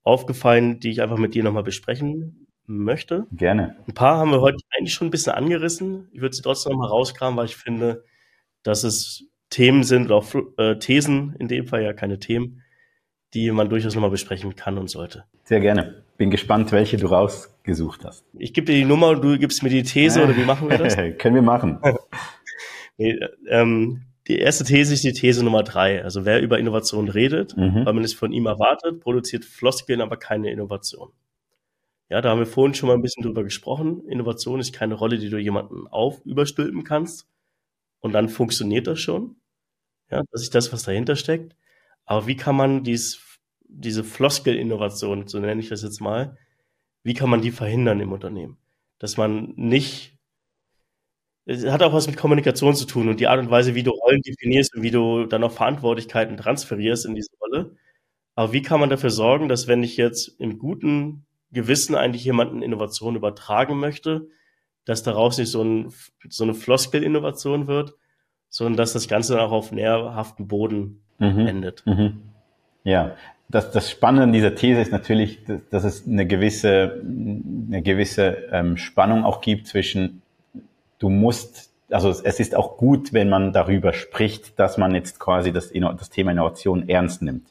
aufgefallen, die ich einfach mit dir nochmal besprechen möchte. Gerne. Ein paar haben wir heute eigentlich schon ein bisschen angerissen. Ich würde sie trotzdem nochmal rauskramen, weil ich finde, dass es Themen sind, oder auch Thesen, in dem Fall ja keine Themen, die man durchaus nochmal besprechen kann und sollte. Sehr gerne. Bin gespannt, welche du rausgesucht hast. Ich gebe dir die Nummer und du gibst mir die These, oder wie machen wir das? Können wir machen. Nee, die erste These ist die These Nummer 3. Also wer über Innovation redet, weil man es von ihm erwartet, produziert Floskeln, aber keine Innovation. Ja, da haben wir vorhin schon mal ein bisschen drüber gesprochen. Innovation ist keine Rolle, die du jemanden überstülpen kannst. Und dann funktioniert das schon. Ja, das ist das, was dahinter steckt. Aber wie kann man diese Floskel-Innovation, so nenne ich das jetzt mal, wie kann man die verhindern im Unternehmen? Dass man nicht, es hat auch was mit Kommunikation zu tun und die Art und Weise, wie du Rollen definierst und wie du dann auch Verantwortlichkeiten transferierst in diese Rolle. Aber wie kann man dafür sorgen, dass wenn ich jetzt im guten Gewissen eigentlich jemanden Innovation übertragen möchte, dass daraus nicht so eine Floskel-Innovation wird, sondern dass das Ganze dann auch auf nährhaftem Boden endet. Ja, das Spannende an dieser These ist natürlich, dass es eine gewisse Spannung auch gibt zwischen, also es ist auch gut, wenn man darüber spricht, dass man jetzt quasi das Thema Innovation ernst nimmt.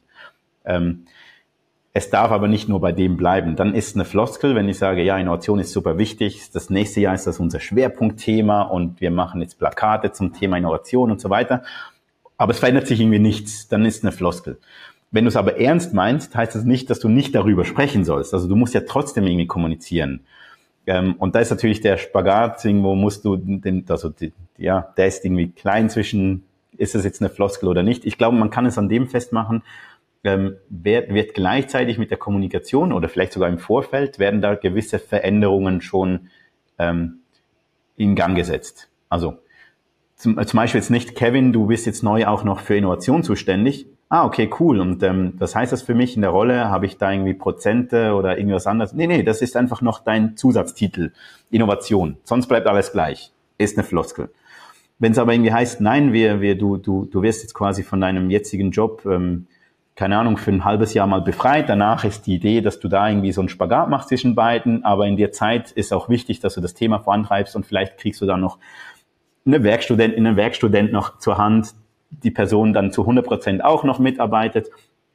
Es darf aber nicht nur bei dem bleiben. Dann ist eine Floskel, wenn ich sage, ja, Innovation ist super wichtig, das nächste Jahr ist das unser Schwerpunktthema und wir machen jetzt Plakate zum Thema Innovation und so weiter. Aber es verändert sich irgendwie nichts, dann ist eine Floskel. Wenn du es aber ernst meinst, heißt das nicht, dass du nicht darüber sprechen sollst. Also du musst ja trotzdem irgendwie kommunizieren. Und da ist natürlich der Spagat, irgendwo musst du der ist irgendwie klein zwischen, ist es jetzt eine Floskel oder nicht. Ich glaube, man kann es an dem festmachen, wird gleichzeitig mit der Kommunikation oder vielleicht sogar im Vorfeld, werden da gewisse Veränderungen schon in Gang gesetzt. Also zum Beispiel jetzt nicht, Kevin, du bist jetzt neu auch noch für Innovation zuständig. Okay, cool. Und was heißt das für mich in der Rolle? Habe ich da irgendwie Prozente oder irgendwas anderes? Nee, das ist einfach noch dein Zusatztitel, Innovation. Sonst bleibt alles gleich. Ist eine Floskel. Wenn es aber irgendwie heißt, nein, du wirst jetzt quasi von deinem jetzigen Job, keine Ahnung, für ein halbes Jahr mal befreit. Danach ist die Idee, dass du da irgendwie so einen Spagat machst zwischen beiden. Aber in der Zeit ist auch wichtig, dass du das Thema vorantreibst und vielleicht kriegst du dann noch einen Werkstudent noch zur Hand, die Person dann zu 100% auch noch mitarbeitet.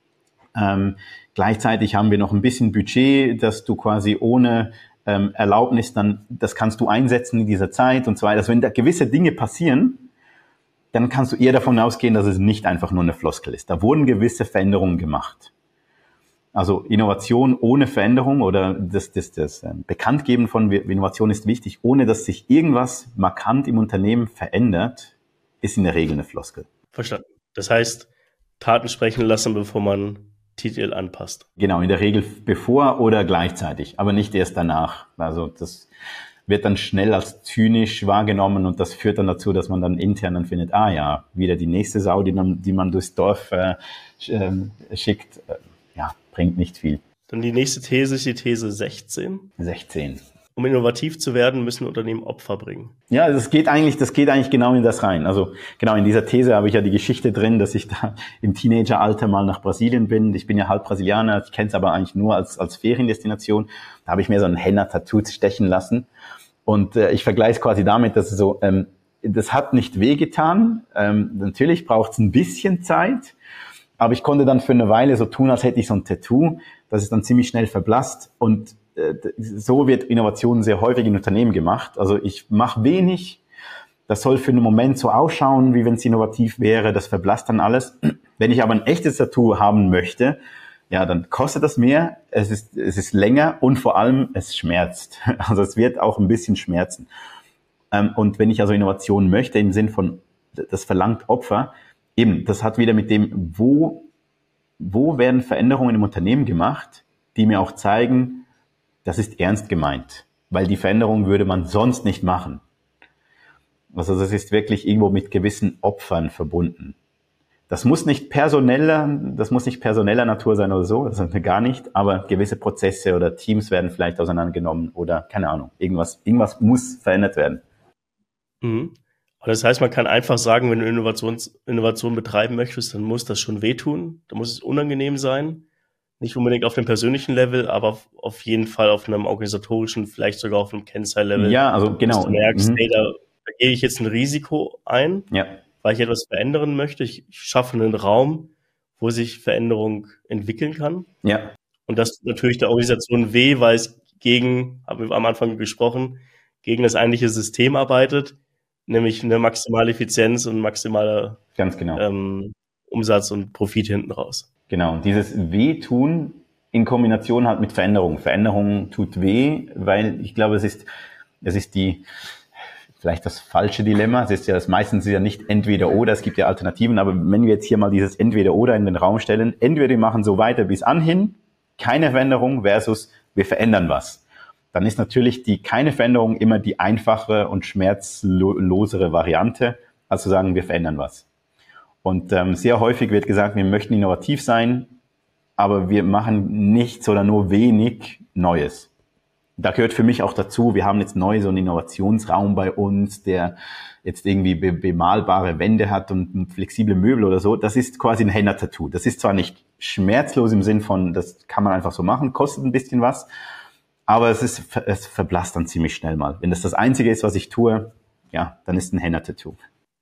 Gleichzeitig haben wir noch ein bisschen Budget, dass du quasi ohne Erlaubnis dann, das kannst du einsetzen in dieser Zeit und so weiter. Also wenn da gewisse Dinge passieren, dann kannst du eher davon ausgehen, dass es nicht einfach nur eine Floskel ist. Da wurden gewisse Veränderungen gemacht. Also Innovation ohne Veränderung oder das Bekanntgeben von Innovation ist wichtig, ohne dass sich irgendwas markant im Unternehmen verändert, ist in der Regel eine Floskel. Verstanden. Das heißt, Taten sprechen lassen, bevor man Titel anpasst. Genau, in der Regel bevor oder gleichzeitig, aber nicht erst danach. Also das wird dann schnell als zynisch wahrgenommen und das führt dann dazu, dass man dann intern dann findet, wieder die nächste Sau, die man durchs Dorf schickt. Bringt nicht viel. Dann die nächste These ist die These 16. 16. Um innovativ zu werden, müssen Unternehmen Opfer bringen. Ja, das geht eigentlich genau in das rein. Also genau in dieser These habe ich ja die Geschichte drin, dass ich da im Teenageralter mal nach Brasilien bin. Ich bin ja halb Brasilianer, ich kenne es aber eigentlich nur als Feriendestination. Da habe ich mir so ein Henna-Tattoo stechen lassen. Und ich vergleiche es quasi damit, dass das hat nicht wehgetan. Natürlich braucht es ein bisschen Zeit. Aber ich konnte dann für eine Weile so tun, als hätte ich so ein Tattoo. Das ist dann ziemlich schnell verblasst. Und so wird Innovation sehr häufig in Unternehmen gemacht. Also ich mache wenig. Das soll für einen Moment so ausschauen, wie wenn es innovativ wäre. Das verblasst dann alles. Wenn ich aber ein echtes Tattoo haben möchte, ja, dann kostet das mehr. Es ist länger und vor allem es schmerzt. Also es wird auch ein bisschen schmerzen. Und wenn ich also Innovation möchte, im Sinn von, das verlangt Opfer, eben, das hat wieder mit dem, wo werden Veränderungen im Unternehmen gemacht, die mir auch zeigen, das ist ernst gemeint, weil die Veränderung würde man sonst nicht machen. Also das ist wirklich irgendwo mit gewissen Opfern verbunden. Das muss nicht personeller Natur sein oder so, das ist gar nicht, aber gewisse Prozesse oder Teams werden vielleicht auseinandergenommen oder keine Ahnung, irgendwas muss verändert werden. Mhm. Das heißt, man kann einfach sagen, wenn du Innovation betreiben möchtest, dann muss das schon wehtun, dann muss es unangenehm sein. Nicht unbedingt auf dem persönlichen Level, aber auf jeden Fall auf einem organisatorischen, vielleicht sogar auf einem Kennzahl-Level. Ja, also genau. Dass du merkst, hey, da gehe ich jetzt ein Risiko ein, Ja. weil ich etwas verändern möchte. Ich schaffe einen Raum, wo sich Veränderung entwickeln kann. Ja. Und das tut natürlich der Organisation weh, weil es gegen, haben wir am Anfang gesprochen, gegen das eigentliche System arbeitet, nämlich eine maximale Effizienz und maximaler Ganz genau. Umsatz und Profit hinten raus. Genau, und dieses Wehtun in Kombination halt mit Veränderung. Veränderung tut weh, weil ich glaube, es ist vielleicht das falsche Dilemma. Es ist ja meistens ja nicht entweder oder, es gibt ja Alternativen, aber wenn wir jetzt hier mal dieses entweder oder in den Raum stellen, entweder wir machen so weiter bis anhin, keine Veränderung versus wir verändern was. Dann ist natürlich keine Veränderung immer die einfachere und schmerzlosere Variante, als zu sagen, wir verändern was. Und sehr häufig wird gesagt, wir möchten innovativ sein, aber wir machen nichts oder nur wenig Neues. Da gehört für mich auch dazu, wir haben jetzt neu so einen Innovationsraum bei uns, der jetzt irgendwie bemalbare Wände hat und flexible Möbel oder so. Das ist quasi ein Henna-Tattoo. Das ist zwar nicht schmerzlos im Sinn von, das kann man einfach so machen, kostet ein bisschen was, aber es verblasst dann ziemlich schnell mal. Wenn das Einzige ist, was ich tue, ja, dann ist ein Henna-Tattoo.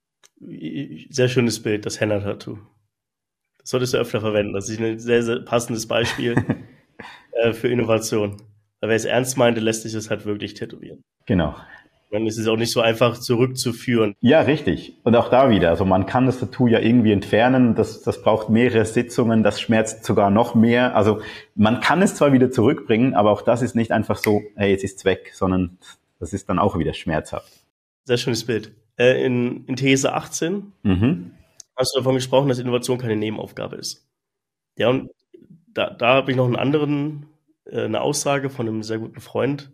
Sehr schönes Bild, das Henna-Tattoo. Das solltest du öfter verwenden. Das ist ein sehr, sehr passendes Beispiel für Innovation. Weil wer es ernst meinte, lässt sich das halt wirklich tätowieren. Genau. Und es ist auch nicht so einfach zurückzuführen. Ja, richtig. Und auch da wieder. Also man kann das Tattoo ja irgendwie entfernen. Das braucht mehrere Sitzungen. Das schmerzt sogar noch mehr. Also man kann es zwar wieder zurückbringen, aber auch das ist nicht einfach so, hey, jetzt ist es weg, sondern das ist dann auch wieder schmerzhaft. Sehr schönes Bild. In These 18 hast du davon gesprochen, dass Innovation keine Nebenaufgabe ist. Ja, und da habe ich noch eine Aussage von einem sehr guten Freund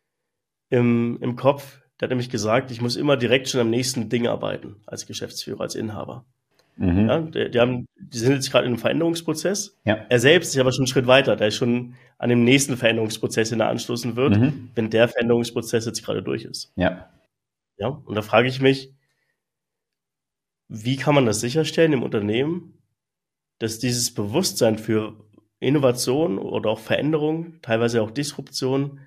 im Kopf. Der hat nämlich gesagt, ich muss immer direkt schon am nächsten Ding arbeiten, als Geschäftsführer, als Inhaber. Ja, die sind jetzt gerade in einem Veränderungsprozess. Ja. Er selbst ist aber schon einen Schritt weiter. Der ist schon an dem nächsten Veränderungsprozess, den er anstoßen wird, wenn der Veränderungsprozess jetzt gerade durch ist. Ja. Ja, und da frage ich mich, wie kann man das sicherstellen im Unternehmen, dass dieses Bewusstsein für Innovation oder auch Veränderung, teilweise auch Disruption,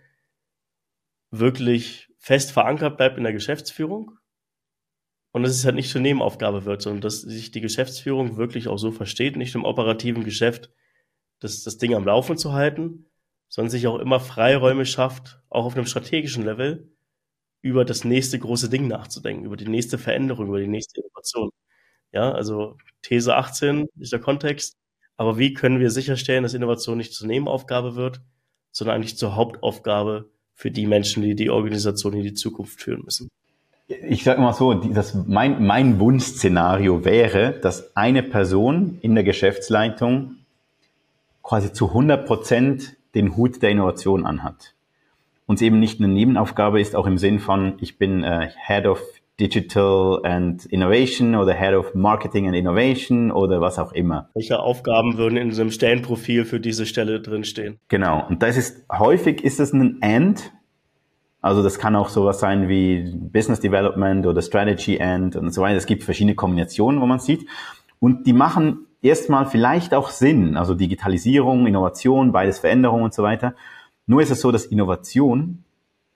wirklich fest verankert bleibt in der Geschäftsführung und dass es halt nicht zur Nebenaufgabe wird, sondern dass sich die Geschäftsführung wirklich auch so versteht, nicht im operativen Geschäft das Ding am Laufen zu halten, sondern sich auch immer Freiräume schafft, auch auf einem strategischen Level, über das nächste große Ding nachzudenken, über die nächste Veränderung, über die nächste Innovation. Ja, also These 18 ist der Kontext. Aber wie können wir sicherstellen, dass Innovation nicht zur Nebenaufgabe wird, sondern eigentlich zur Hauptaufgabe für die Menschen, die die Organisation in die Zukunft führen müssen? Ich sage mal so, mein Wunschszenario wäre, dass eine Person in der Geschäftsleitung quasi zu 100% den Hut der Innovation anhat. Und es eben nicht eine Nebenaufgabe ist, auch im Sinn von, ich bin Head of Digital and Innovation oder Head of Marketing and Innovation oder was auch immer. Welche Aufgaben würden in so einem Stellenprofil für diese Stelle drinstehen? Genau. Und häufig ist es ein And. Also das kann auch sowas sein wie Business Development oder Strategy And und so weiter. Es gibt verschiedene Kombinationen, wo man sieht. Und die machen erstmal vielleicht auch Sinn. Also Digitalisierung, Innovation, beides Veränderung und so weiter. Nur ist es so, dass Innovation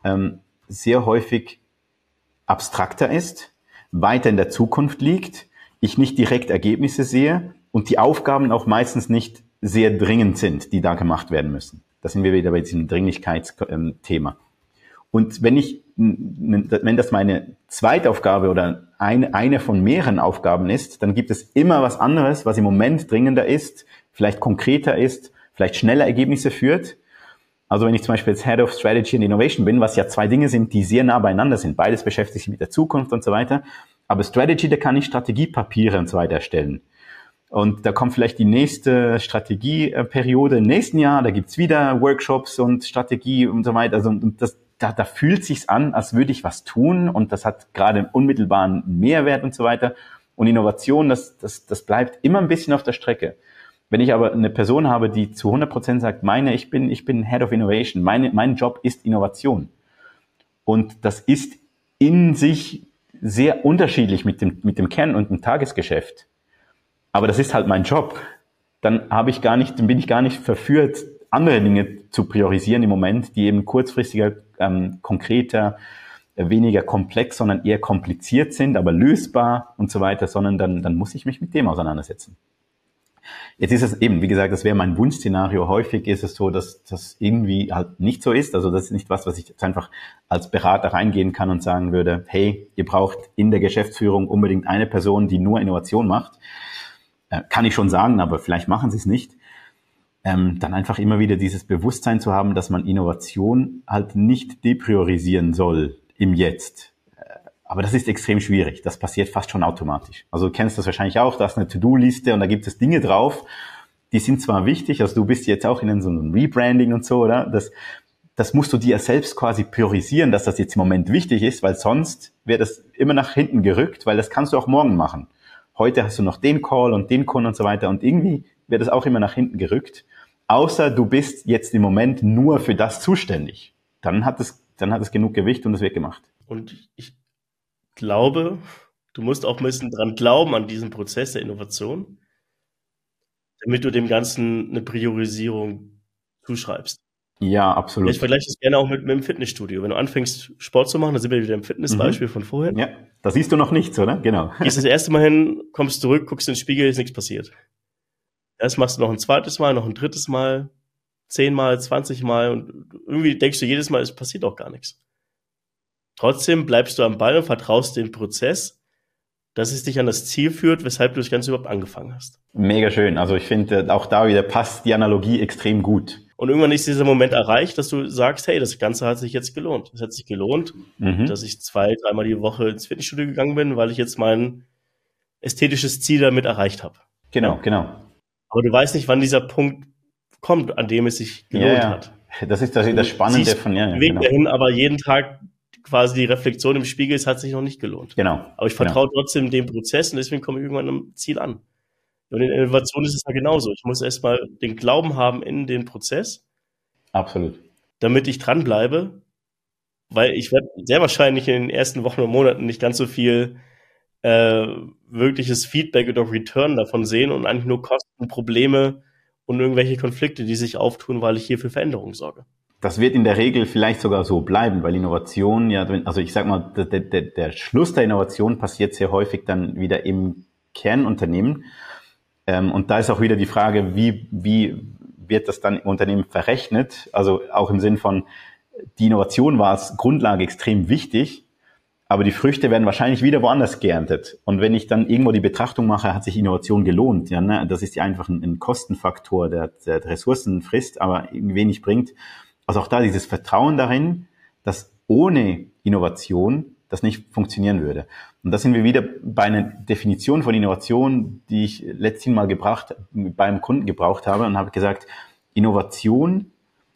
sehr häufig abstrakter ist, weiter in der Zukunft liegt, ich nicht direkt Ergebnisse sehe und die Aufgaben auch meistens nicht sehr dringend sind, die da gemacht werden müssen. Da sind wir wieder bei diesem Dringlichkeitsthema. Und wenn das meine Zweitaufgabe oder eine von mehreren Aufgaben ist, dann gibt es immer was anderes, was im Moment dringender ist, vielleicht konkreter ist, vielleicht schneller Ergebnisse führt. Also wenn ich zum Beispiel jetzt Head of Strategy and Innovation bin, was ja zwei Dinge sind, die sehr nah beieinander sind. Beides beschäftigt sich mit der Zukunft und so weiter. Aber Strategy, da kann ich Strategiepapiere und so weiter erstellen. Und da kommt vielleicht die nächste Strategieperiode im nächsten Jahr. Da gibt's wieder Workshops und Strategie und so weiter. Also da fühlt sich's an, als würde ich was tun. Und das hat gerade einen unmittelbaren Mehrwert und so weiter. Und Innovation, das bleibt immer ein bisschen auf der Strecke. Wenn ich aber eine Person habe, die zu 100% sagt, ich bin Head of Innovation, mein Job ist Innovation. Und das ist in sich sehr unterschiedlich mit dem Kern und dem Tagesgeschäft. Aber das ist halt mein Job. dann bin ich gar nicht verführt, andere Dinge zu priorisieren im Moment, die eben kurzfristiger, konkreter, weniger komplex, sondern eher kompliziert sind, aber lösbar und so weiter, sondern dann muss ich mich mit dem auseinandersetzen. Jetzt ist es eben, wie gesagt, das wäre mein Wunschszenario. Häufig ist es so, dass das irgendwie halt nicht so ist. Also das ist nicht was ich jetzt einfach als Berater reingehen kann und sagen würde, hey, ihr braucht in der Geschäftsführung unbedingt eine Person, die nur Innovation macht. Kann ich schon sagen, aber vielleicht machen sie es nicht. Dann einfach immer wieder dieses Bewusstsein zu haben, dass man Innovation halt nicht depriorisieren soll im Jetzt. Aber das ist extrem schwierig. Das passiert fast schon automatisch. Also du kennst das wahrscheinlich auch. Da ist eine To-Do-Liste und da gibt es Dinge drauf, die sind zwar wichtig, also du bist jetzt auch in so einem Rebranding und so, oder? Das musst du dir selbst quasi priorisieren, dass das jetzt im Moment wichtig ist, weil sonst wird das immer nach hinten gerückt, weil das kannst du auch morgen machen. Heute hast du noch den Call und den Kunden und so weiter und irgendwie wird das auch immer nach hinten gerückt. Außer du bist jetzt im Moment nur für das zuständig. Dann hat es genug Gewicht und es wird gemacht. Und ich glaube, du musst auch ein bisschen dran glauben an diesen Prozess der Innovation, damit du dem Ganzen eine Priorisierung zuschreibst. Ja, absolut. Ich vergleiche das gerne auch mit dem Fitnessstudio. Wenn du anfängst, Sport zu machen, dann sind wir wieder im Fitnessbeispiel von vorhin. Ja, da siehst du noch nichts, oder? Genau. Gehst das erste Mal hin, kommst zurück, guckst in den Spiegel, ist nichts passiert. Das machst du noch ein zweites Mal, noch ein drittes Mal, 10 Mal, 20 Mal und irgendwie denkst du jedes Mal, es passiert auch gar nichts. Trotzdem bleibst du am Ball und vertraust dem Prozess, dass es dich an das Ziel führt, weshalb du das Ganze überhaupt angefangen hast. Mega schön. Also ich finde, auch da wieder passt die Analogie extrem gut. Und irgendwann ist dieser Moment erreicht, dass du sagst, hey, das Ganze hat sich jetzt gelohnt. Es hat sich gelohnt, dass ich 2-3 Mal die Woche ins Fitnessstudio gegangen bin, weil ich jetzt mein ästhetisches Ziel damit erreicht habe. Genau. Aber du weißt nicht, wann dieser Punkt kommt, an dem es sich gelohnt hat. Das ist das Spannende von Weg dahin, aber jeden Tag quasi die Reflexion im Spiegel, es hat sich noch nicht gelohnt. Genau. Aber ich vertraue trotzdem dem Prozess und deswegen komme ich irgendwann am Ziel an. Und in Innovation ist es ja genauso. Ich muss erstmal den Glauben haben in den Prozess. Absolut. Damit ich dranbleibe, weil ich werde sehr wahrscheinlich in den ersten Wochen und Monaten nicht ganz so viel wirkliches Feedback oder Return davon sehen und eigentlich nur Kosten, Probleme und irgendwelche Konflikte, die sich auftun, weil ich hier für Veränderungen sorge. Das wird in der Regel vielleicht sogar so bleiben, weil Innovation, also ich sag mal, der Schluss der Innovation passiert sehr häufig dann wieder im Kernunternehmen. Und da ist auch wieder die Frage, wie wird das dann im Unternehmen verrechnet? Also auch im Sinn von, die Innovation war als Grundlage extrem wichtig, aber die Früchte werden wahrscheinlich wieder woanders geerntet. Und wenn ich dann irgendwo die Betrachtung mache, hat sich Innovation gelohnt. Ja, ne? Das ist ja einfach ein Kostenfaktor, der Ressourcen frisst, aber wenig bringt. Also auch da dieses Vertrauen darin, dass ohne Innovation das nicht funktionieren würde. Und da sind wir wieder bei einer Definition von Innovation, die ich letztens mal beim Kunden gebraucht habe und habe gesagt, Innovation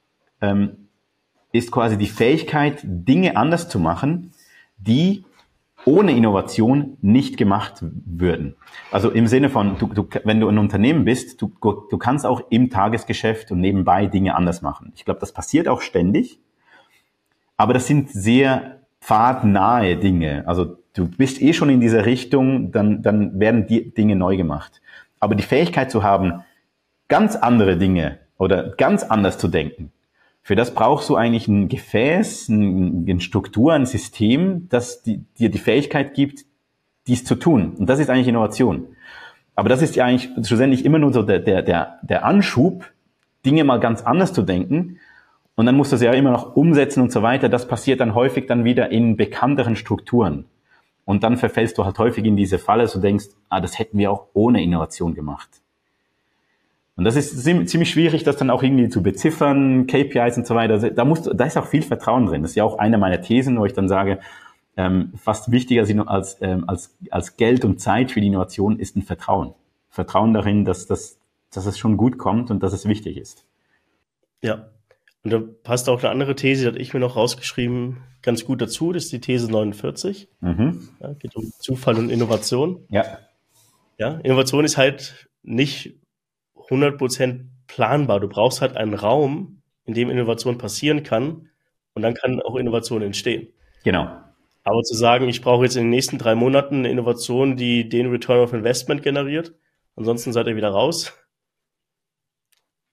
ist quasi die Fähigkeit, Dinge anders zu machen, die ohne Innovation nicht gemacht würden. Also im Sinne von, wenn du ein Unternehmen bist, du kannst auch im Tagesgeschäft und nebenbei Dinge anders machen. Ich glaube, das passiert auch ständig, aber das sind sehr pfadnahe Dinge. Also du bist schon in dieser Richtung, dann werden die Dinge neu gemacht. Aber die Fähigkeit zu haben, ganz andere Dinge oder ganz anders zu denken, für das brauchst du eigentlich ein Gefäß, eine Struktur, ein System, das dir die Fähigkeit gibt, dies zu tun. Und das ist eigentlich Innovation. Aber das ist ja eigentlich schlussendlich immer nur so der Anschub, Dinge mal ganz anders zu denken. Und dann musst du sie ja immer noch umsetzen und so weiter. Das passiert dann häufig dann wieder in bekannteren Strukturen. Und dann verfällst du halt häufig in diese Falle, so denkst, das hätten wir auch ohne Innovation gemacht. Und das ist ziemlich schwierig, das dann auch irgendwie zu beziffern, KPIs und so weiter. Da ist auch viel Vertrauen drin. Das ist ja auch eine meiner Thesen, wo ich dann sage, fast wichtiger als Geld und Zeit für die Innovation ist ein Vertrauen. Vertrauen darin, dass es schon gut kommt und dass es wichtig ist. Ja. Und da passt auch eine andere These, die hatte ich mir noch rausgeschrieben, ganz gut dazu. Das ist die These 49. Ja, geht um Zufall und Innovation. Ja. Ja, Innovation ist halt nicht 100% planbar. Du brauchst halt einen Raum, in dem Innovation passieren kann und dann kann auch Innovation entstehen. Genau. Aber zu sagen, ich brauche jetzt in den nächsten 3 Monaten eine Innovation, die den Return of Investment generiert, ansonsten seid ihr wieder raus,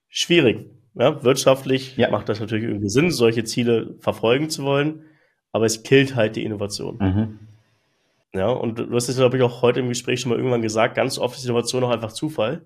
schwierig. Ja, wirtschaftlich macht das natürlich irgendwie Sinn, solche Ziele verfolgen zu wollen, aber es killt halt die Innovation. Ja, und du hast es, glaube ich, auch heute im Gespräch schon mal irgendwann gesagt, ganz oft ist Innovation auch einfach Zufall.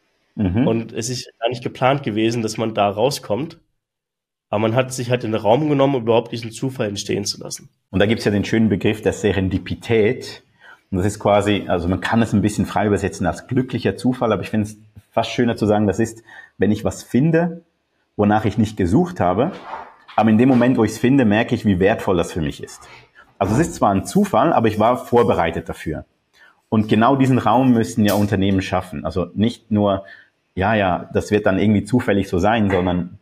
Und es ist gar nicht geplant gewesen, dass man da rauskommt. Aber man hat sich halt den Raum genommen, um überhaupt diesen Zufall entstehen zu lassen. Und da gibt's ja den schönen Begriff der Serendipität. Und das ist quasi, also man kann es ein bisschen frei übersetzen als glücklicher Zufall, aber ich finde es fast schöner zu sagen, das ist, wenn ich was finde, wonach ich nicht gesucht habe, aber in dem Moment, wo ich es finde, merke ich, wie wertvoll das für mich ist. Also es ist zwar ein Zufall, aber ich war vorbereitet dafür. Und genau diesen Raum müssen ja Unternehmen schaffen. Also nicht nur, das wird dann irgendwie zufällig so sein, sondern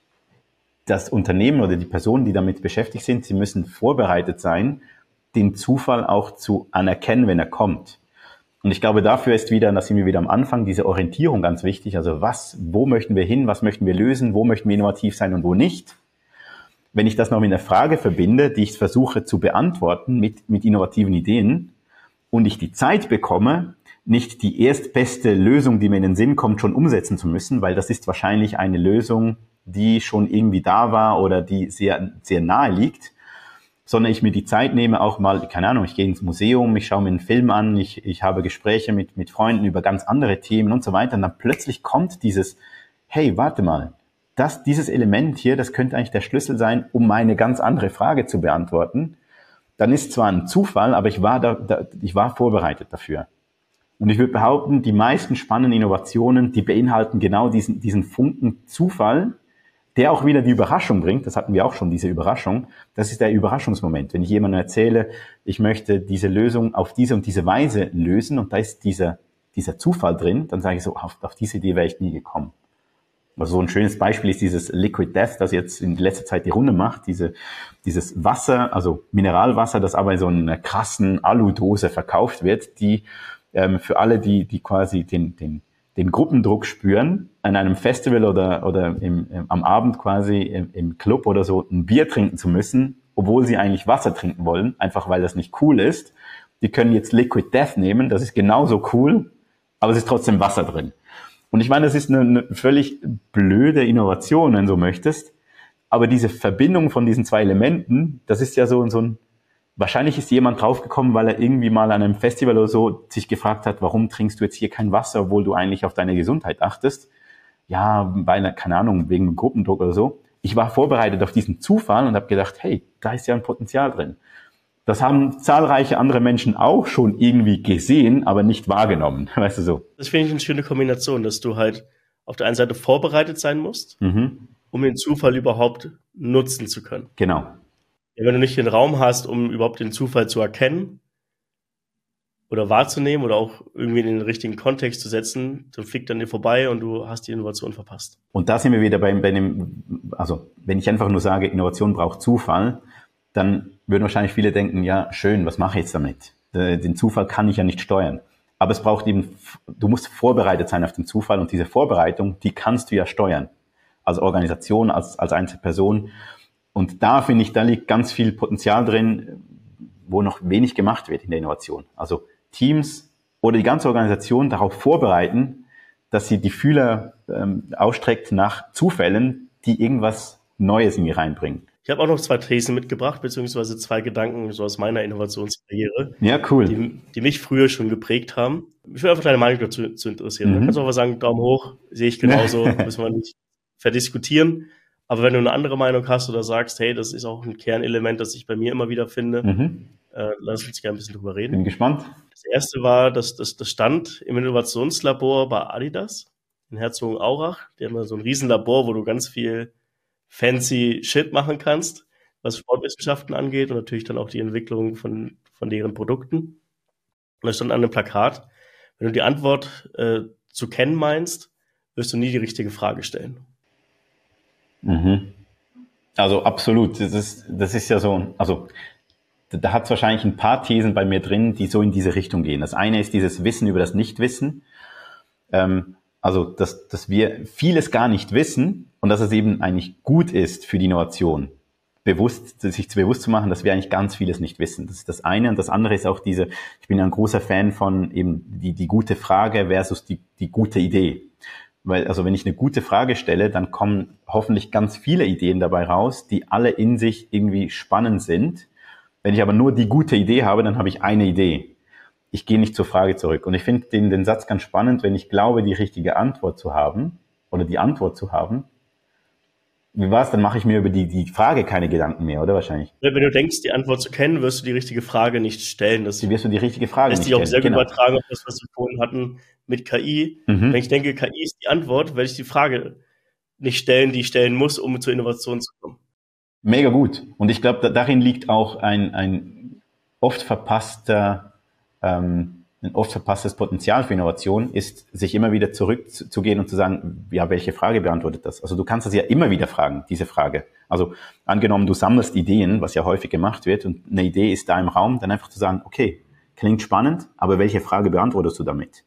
das Unternehmen oder die Personen, die damit beschäftigt sind, sie müssen vorbereitet sein, den Zufall auch zu anerkennen, wenn er kommt. Und ich glaube, dafür ist wieder, da sind wir wieder am Anfang, diese Orientierung ganz wichtig. Also wo möchten wir hin, was möchten wir lösen, wo möchten wir innovativ sein und wo nicht. Wenn ich das noch mit einer Frage verbinde, die ich versuche zu beantworten mit innovativen Ideen und ich die Zeit bekomme, nicht die erstbeste Lösung, die mir in den Sinn kommt, schon umsetzen zu müssen, weil das ist wahrscheinlich eine Lösung, die schon irgendwie da war oder die sehr, sehr nahe liegt, sondern ich mir die Zeit nehme, auch mal, keine Ahnung, ich gehe ins Museum, ich schaue mir einen Film an, ich habe Gespräche mit Freunden über ganz andere Themen und so weiter und dann plötzlich kommt dieses, hey, warte mal, dieses Element hier, das könnte eigentlich der Schlüssel sein, um meine ganz andere Frage zu beantworten. Dann ist zwar ein Zufall, aber ich war vorbereitet dafür. Und ich würde behaupten, die meisten spannenden Innovationen, die beinhalten genau diesen Funken Zufall, der auch wieder die Überraschung bringt. Das hatten wir auch schon, diese Überraschung. Das ist der Überraschungsmoment. Wenn ich jemandem erzähle, ich möchte diese Lösung auf diese und diese Weise lösen und da ist dieser Zufall drin, dann sage ich so, auf diese Idee wäre ich nie gekommen. Also so ein schönes Beispiel ist dieses Liquid Death, das jetzt in letzter Zeit die Runde macht. Dieses Wasser, also Mineralwasser, das aber in so einer krassen Aludose verkauft wird, die für alle, die quasi den Gruppendruck spüren, an einem Festival oder am Abend quasi im Club oder so ein Bier trinken zu müssen, obwohl sie eigentlich Wasser trinken wollen, einfach weil das nicht cool ist. Die können jetzt Liquid Death nehmen, das ist genauso cool, aber es ist trotzdem Wasser drin. Und ich meine, das ist eine völlig blöde Innovation, wenn du so möchtest, aber diese Verbindung von diesen zwei Elementen, das ist ja so ein wahrscheinlich ist jemand draufgekommen, weil er irgendwie mal an einem Festival oder so sich gefragt hat, warum trinkst du jetzt hier kein Wasser, obwohl du eigentlich auf deine Gesundheit achtest? Ja, weil, keine Ahnung, wegen Gruppendruck oder so. Ich war vorbereitet auf diesen Zufall und habe gedacht, hey, da ist ja ein Potenzial drin. Das haben zahlreiche andere Menschen auch schon irgendwie gesehen, aber nicht wahrgenommen, weißt du so. Das finde ich eine schöne Kombination, dass du halt auf der einen Seite vorbereitet sein musst, um den Zufall überhaupt nutzen zu können. Genau. Ja, wenn du nicht den Raum hast, um überhaupt den Zufall zu erkennen oder wahrzunehmen oder auch irgendwie in den richtigen Kontext zu setzen, dann fliegt an dir vorbei und du hast die Innovation verpasst. Und da sind wir wieder bei dem, also wenn ich einfach nur sage, Innovation braucht Zufall, dann würden wahrscheinlich viele denken, ja, schön, was mache ich jetzt damit? Den Zufall kann ich ja nicht steuern. Aber es braucht eben, du musst vorbereitet sein auf den Zufall und diese Vorbereitung, die kannst du ja steuern. Als Organisation, als Einzelperson. Und da finde ich, da liegt ganz viel Potenzial drin, wo noch wenig gemacht wird in der Innovation. Also Teams oder die ganze Organisation darauf vorbereiten, dass sie die Fühler ausstreckt nach Zufällen, die irgendwas Neues in die reinbringen. Ich habe auch noch 2 Thesen mitgebracht, beziehungsweise 2 Gedanken so aus meiner Innovationskarriere, ja, cool. die mich früher schon geprägt haben. Ich will einfach deine Meinung dazu zu interessieren. Da kannst du auch mal sagen, Daumen hoch, sehe ich genauso, müssen wir nicht verdiskutieren. Aber wenn du eine andere Meinung hast oder sagst, hey, das ist auch ein Kernelement, das ich bei mir immer wieder finde, lass uns gerne ein bisschen drüber reden. Bin gespannt. Das erste war, das stand im Innovationslabor bei Adidas in Herzogenaurach. Die haben da so ein Riesenlabor, wo du ganz viel fancy Shit machen kannst, was Sportwissenschaften angeht und natürlich dann auch die Entwicklung von deren Produkten. Und da stand an einem Plakat, wenn du die Antwort zu kennen meinst, wirst du nie die richtige Frage stellen. Also absolut. Das ist ja so, also da hat es wahrscheinlich ein paar Thesen bei mir drin, die so in diese Richtung gehen. Das eine ist dieses Wissen über das Nichtwissen. Also dass wir vieles gar nicht wissen und dass es eben eigentlich gut ist für die Innovation, sich bewusst zu machen, dass wir eigentlich ganz vieles nicht wissen. Das ist das eine. Und das andere ist auch ich bin ein großer Fan von eben die gute Frage versus die gute Idee. Weil, also wenn ich eine gute Frage stelle, dann kommen hoffentlich ganz viele Ideen dabei raus, die alle in sich irgendwie spannend sind. Wenn ich aber nur die gute Idee habe, dann habe ich eine Idee. Ich gehe nicht zur Frage zurück. Und ich finde den Satz ganz spannend, wenn ich glaube, die richtige Antwort zu haben oder die Antwort zu haben. Wie war's? Dann mache ich mir über die Frage keine Gedanken mehr, oder wahrscheinlich? Wenn du denkst, die Antwort zu kennen, wirst du die richtige Frage nicht stellen. Das Wirst du die richtige Frage lässt nicht sich auch stellen. sehr gut übertragen auf das, was wir vorhin hatten mit KI. Wenn ich denke, KI ist die Antwort, werde ich die Frage nicht stellen, die ich stellen muss, um zur Innovation zu kommen. Mega gut. Und ich glaube, darin liegt auch ein oft verpasstes Potenzial für Innovation, ist, sich immer wieder zurückzugehen und zu sagen, ja, welche Frage beantwortet das? Also du kannst das ja immer wieder fragen, diese Frage. Also angenommen, du sammelst Ideen, was ja häufig gemacht wird, und eine Idee ist da im Raum, dann einfach zu sagen, okay, klingt spannend, aber welche Frage beantwortest du damit?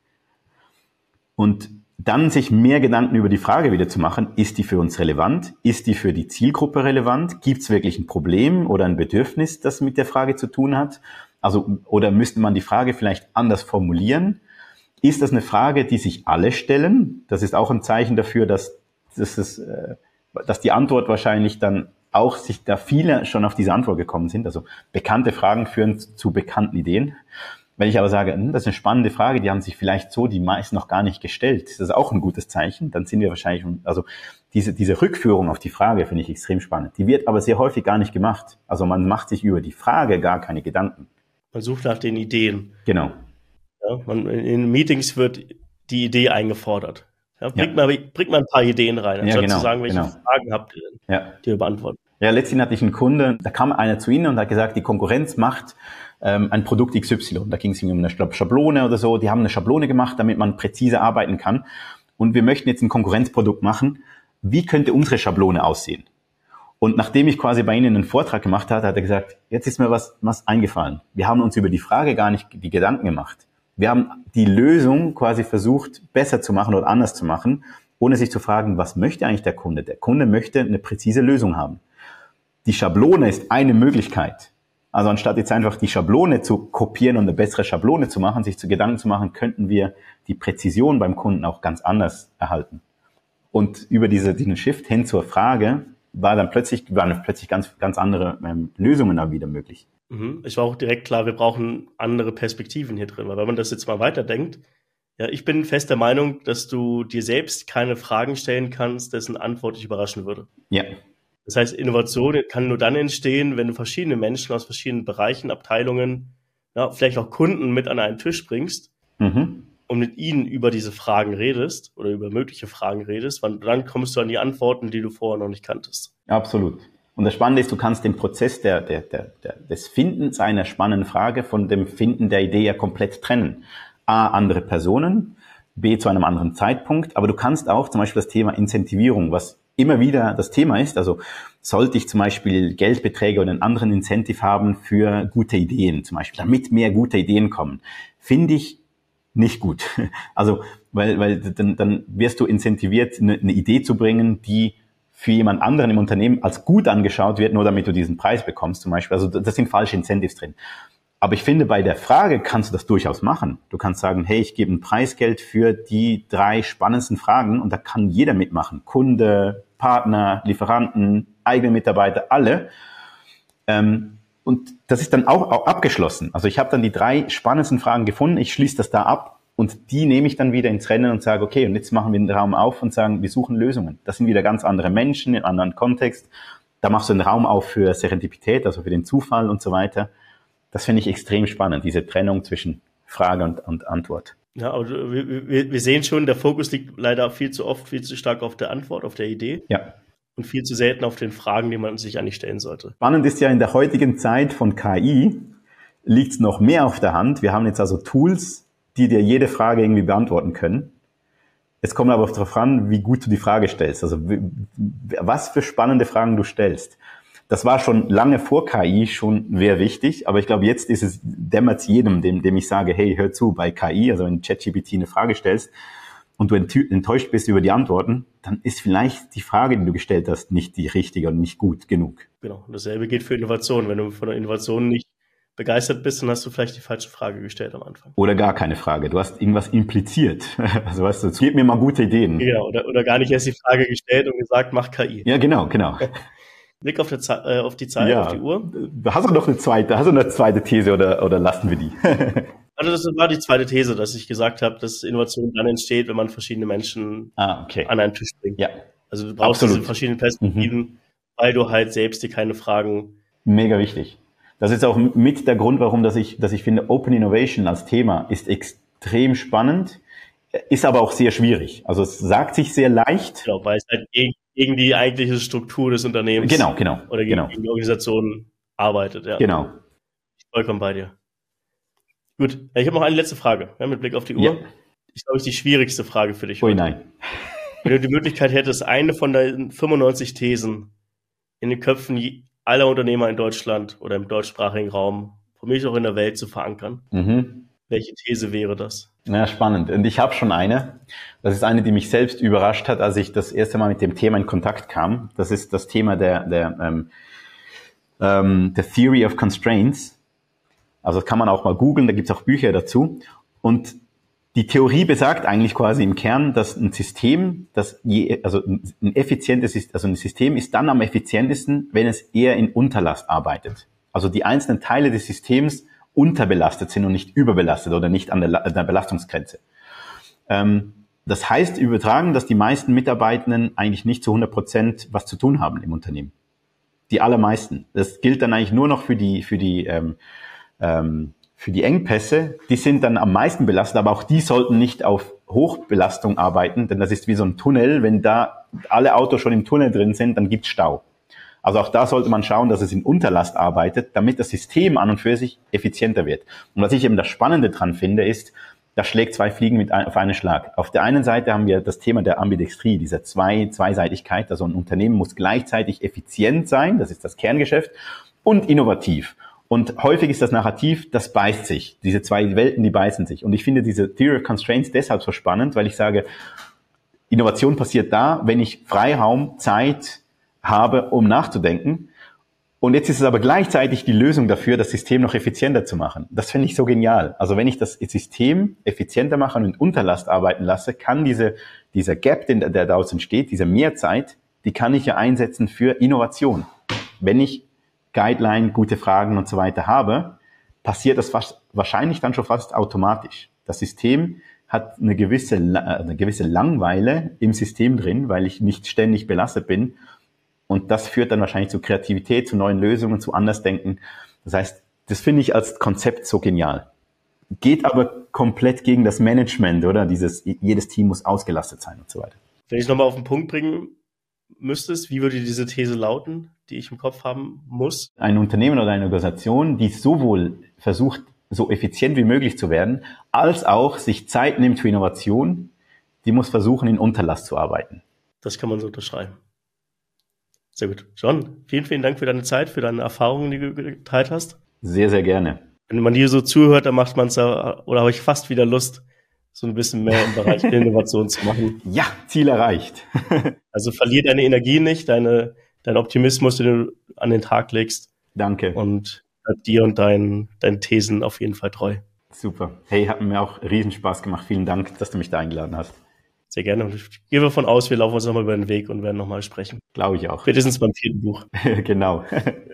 Und dann sich mehr Gedanken über die Frage wieder zu machen, ist die für uns relevant? Ist die für die Zielgruppe relevant? Gibt es wirklich ein Problem oder ein Bedürfnis, das mit der Frage zu tun hat? Also, oder müsste man die Frage vielleicht anders formulieren? Ist das eine Frage, die sich alle stellen? Das ist auch ein Zeichen dafür, dass die Antwort wahrscheinlich dann auch sich da viele schon auf diese Antwort gekommen sind. Also bekannte Fragen führen zu bekannten Ideen. Wenn ich aber sage, das ist eine spannende Frage, die haben sich vielleicht so die meisten noch gar nicht gestellt, das ist auch ein gutes Zeichen, dann sind wir wahrscheinlich, also diese Rückführung auf die Frage finde ich extrem spannend. Die wird aber sehr häufig gar nicht gemacht. Also man macht sich über die Frage gar keine Gedanken. Man sucht nach den Ideen. Genau. Ja, in Meetings wird die Idee eingefordert. Ja, bringt mal ein paar Ideen rein, anstatt zu sagen, welche Fragen habt ihr denn, die ihr beantworten. Ja, letztens hatte ich einen Kunden, da kam einer zu Ihnen und hat gesagt, die Konkurrenz macht ein Produkt XY. Da ging es um eine Schablone oder so. Die haben eine Schablone gemacht, damit man präzise arbeiten kann. Und wir möchten jetzt ein Konkurrenzprodukt machen. Wie könnte unsere Schablone aussehen? Und nachdem ich quasi bei Ihnen einen Vortrag gemacht hatte, hat er gesagt, jetzt ist mir was eingefallen. Wir haben uns über die Frage gar nicht die Gedanken gemacht. Wir haben die Lösung quasi versucht, besser zu machen oder anders zu machen, ohne sich zu fragen, was möchte eigentlich der Kunde? Der Kunde möchte eine präzise Lösung haben. Die Schablone ist eine Möglichkeit. Also anstatt jetzt einfach die Schablone zu kopieren und eine bessere Schablone zu machen, sich zu Gedanken zu machen, könnten wir die Präzision beim Kunden auch ganz anders erhalten. Und über diesen Shift hin zur Frage waren plötzlich ganz andere Lösungen da wieder möglich. Ich war auch direkt klar, wir brauchen andere Perspektiven hier drin, weil wenn man das jetzt mal weiterdenkt, ja, ich bin fest der Meinung, dass du dir selbst keine Fragen stellen kannst, dessen Antwort dich überraschen würde. Ja. Das heißt, Innovation kann nur dann entstehen, wenn du verschiedene Menschen aus verschiedenen Bereichen, Abteilungen, ja, vielleicht auch Kunden mit an einen Tisch bringst und mit ihnen über diese Fragen redest oder über mögliche Fragen redest, weil dann kommst du an die Antworten, die du vorher noch nicht kanntest. Absolut. Und das Spannende ist, du kannst den Prozess des Findens einer spannenden Frage von dem Finden der Idee ja komplett trennen. A, andere Personen, B, zu einem anderen Zeitpunkt, aber du kannst auch zum Beispiel das Thema Incentivierung, was immer wieder das Thema ist, also sollte ich zum Beispiel Geldbeträge oder einen anderen Incentive haben für gute Ideen, zum Beispiel, damit mehr gute Ideen kommen, finde ich nicht gut. Also, weil dann wirst du incentiviert, eine Idee zu bringen, die für jemand anderen im Unternehmen als gut angeschaut wird, nur damit du diesen Preis bekommst zum Beispiel. Also das sind falsche Incentives drin. Aber ich finde, bei der Frage kannst du das durchaus machen. Du kannst sagen, hey, ich gebe ein Preisgeld für die 3 spannendsten Fragen und da kann jeder mitmachen. Kunde, Partner, Lieferanten, eigene Mitarbeiter, alle. Und das ist dann auch abgeschlossen. Also ich habe dann die 3 spannendsten Fragen gefunden, ich schließe das da ab und die nehme ich dann wieder ins Rennen und sage, okay, und jetzt machen wir den Raum auf und sagen, wir suchen Lösungen. Das sind wieder ganz andere Menschen in einem anderen Kontext. Da machst du einen Raum auf für Serendipität, also für den Zufall und so weiter. Das finde ich extrem spannend, diese Trennung zwischen Frage und Antwort. Ja, aber wir sehen schon, der Fokus liegt leider viel zu oft, viel zu stark auf der Antwort, auf der Idee. Ja. Und viel zu selten auf den Fragen, die man sich eigentlich stellen sollte. Spannend ist ja, in der heutigen Zeit von KI liegt es noch mehr auf der Hand. Wir haben jetzt also Tools, die dir jede Frage irgendwie beantworten können. Es kommt aber darauf an, wie gut du die Frage stellst. Also was für spannende Fragen du stellst. Das war schon lange vor KI schon sehr wichtig, aber ich glaube, jetzt dämmert es jedem, dem ich sage, hey, hör zu, bei KI, also wenn ChatGPT eine Frage stellst und du enttäuscht bist über die Antworten, dann ist vielleicht die Frage, die du gestellt hast, nicht die richtige und nicht gut genug. Genau, und dasselbe gilt für Innovation. Wenn du von der Innovation nicht begeistert bist, dann hast du vielleicht die falsche Frage gestellt am Anfang. Oder gar keine Frage. Du hast irgendwas impliziert. Also weißt du, gib mir mal gute Ideen. Genau, oder gar nicht erst die Frage gestellt und gesagt, mach KI. Ja, genau. Blick auf die Zeit, auf die Uhr. Hast du noch eine zweite These oder lassen wir die? Also das war die zweite These, dass ich gesagt habe, dass Innovation dann entsteht, wenn man verschiedene Menschen an einen Tisch bringt. Ja. Also du brauchst diese verschiedenen Perspektiven, weil du halt selbst dir keine Fragen... Mega wichtig. Das ist auch mit der Grund, warum dass ich finde, Open Innovation als Thema ist extrem spannend, ist aber auch sehr schwierig. Also es sagt sich sehr leicht. Genau, weil es halt gegen die eigentliche Struktur des Unternehmens oder gegen die Organisation arbeitet. Ja. Genau. Vollkommen bei dir. Gut, ich habe noch eine letzte Frage, mit Blick auf die Uhr. Ja. Ich glaube, es ist die schwierigste Frage für dich. Oh nein. Wenn du die Möglichkeit hättest, eine von deinen 95 Thesen in den Köpfen aller Unternehmer in Deutschland oder im deutschsprachigen Raum, von mir auch in der Welt zu verankern, welche These wäre das? Ja, spannend. Und ich habe schon eine. Das ist eine, die mich selbst überrascht hat, als ich das erste Mal mit dem Thema in Kontakt kam. Das ist das Thema der Theory of Constraints. Also das kann man auch mal googeln, da gibt es auch Bücher dazu. Und die Theorie besagt eigentlich quasi im Kern, dass ein System, ein System ist dann am effizientesten, wenn es eher in Unterlast arbeitet. Also die einzelnen Teile des Systems unterbelastet sind und nicht überbelastet oder nicht an der Belastungsgrenze. Das heißt übertragen, dass die meisten Mitarbeitenden eigentlich nicht zu 100% was zu tun haben im Unternehmen. Die allermeisten. Das gilt dann eigentlich nur noch für die Engpässe, die sind dann am meisten belastet, aber auch die sollten nicht auf Hochbelastung arbeiten, denn das ist wie so ein Tunnel. Wenn da alle Autos schon im Tunnel drin sind, dann gibt's Stau. Also auch da sollte man schauen, dass es in Unterlast arbeitet, damit das System an und für sich effizienter wird. Und was ich eben das Spannende dran finde, ist, das schlägt zwei Fliegen auf einen Schlag. Auf der einen Seite haben wir das Thema der Ambidextrie, dieser Zweiseitigkeit. Also ein Unternehmen muss gleichzeitig effizient sein, das ist das Kerngeschäft, und innovativ. Und häufig ist das Narrativ, das beißt sich. Diese zwei Welten, die beißen sich. Und ich finde diese Theory of Constraints deshalb so spannend, weil ich sage, Innovation passiert da, wenn ich Freiraum, Zeit habe, um nachzudenken. Und jetzt ist es aber gleichzeitig die Lösung dafür, das System noch effizienter zu machen. Das finde ich so genial. Also wenn ich das System effizienter mache und in Unterlast arbeiten lasse, kann dieser Gap, der daraus entsteht, diese Mehrzeit, die kann ich ja einsetzen für Innovation. Wenn ich Guideline, gute Fragen und so weiter habe, passiert das wahrscheinlich dann schon fast automatisch. Das System hat eine gewisse Langeweile im System drin, weil ich nicht ständig belastet bin. Und das führt dann wahrscheinlich zu Kreativität, zu neuen Lösungen, zu Andersdenken. Das heißt, das finde ich als Konzept so genial. Geht aber komplett gegen das Management, oder? Jedes Team muss ausgelastet sein und so weiter. Wenn ich es nochmal auf den Punkt bringen müsstest, wie würde diese These lauten, die ich im Kopf haben muss? Ein Unternehmen oder eine Organisation, die sowohl versucht, so effizient wie möglich zu werden, als auch sich Zeit nimmt für Innovation, die muss versuchen, in Unterlast zu arbeiten. Das kann man so unterschreiben. Sehr gut. John, vielen, vielen Dank für deine Zeit, für deine Erfahrungen, die du geteilt hast. Sehr, sehr gerne. Wenn man dir so zuhört, dann macht man es ja, oder habe ich fast wieder Lust, so ein bisschen mehr im Bereich Innovation zu machen. Ja, Ziel erreicht. Also verlier deine Energie nicht, dein Optimismus, den du an den Tag legst. Danke. Und bleib dir und deinen Thesen auf jeden Fall treu. Super. Hey, hat mir auch riesen Spaß gemacht. Vielen Dank, dass du mich da eingeladen hast. Sehr gerne. Und ich gehe davon aus, wir laufen uns nochmal über den Weg und werden nochmal sprechen. Glaube ich auch. Spätestens beim 4. Buch. Genau.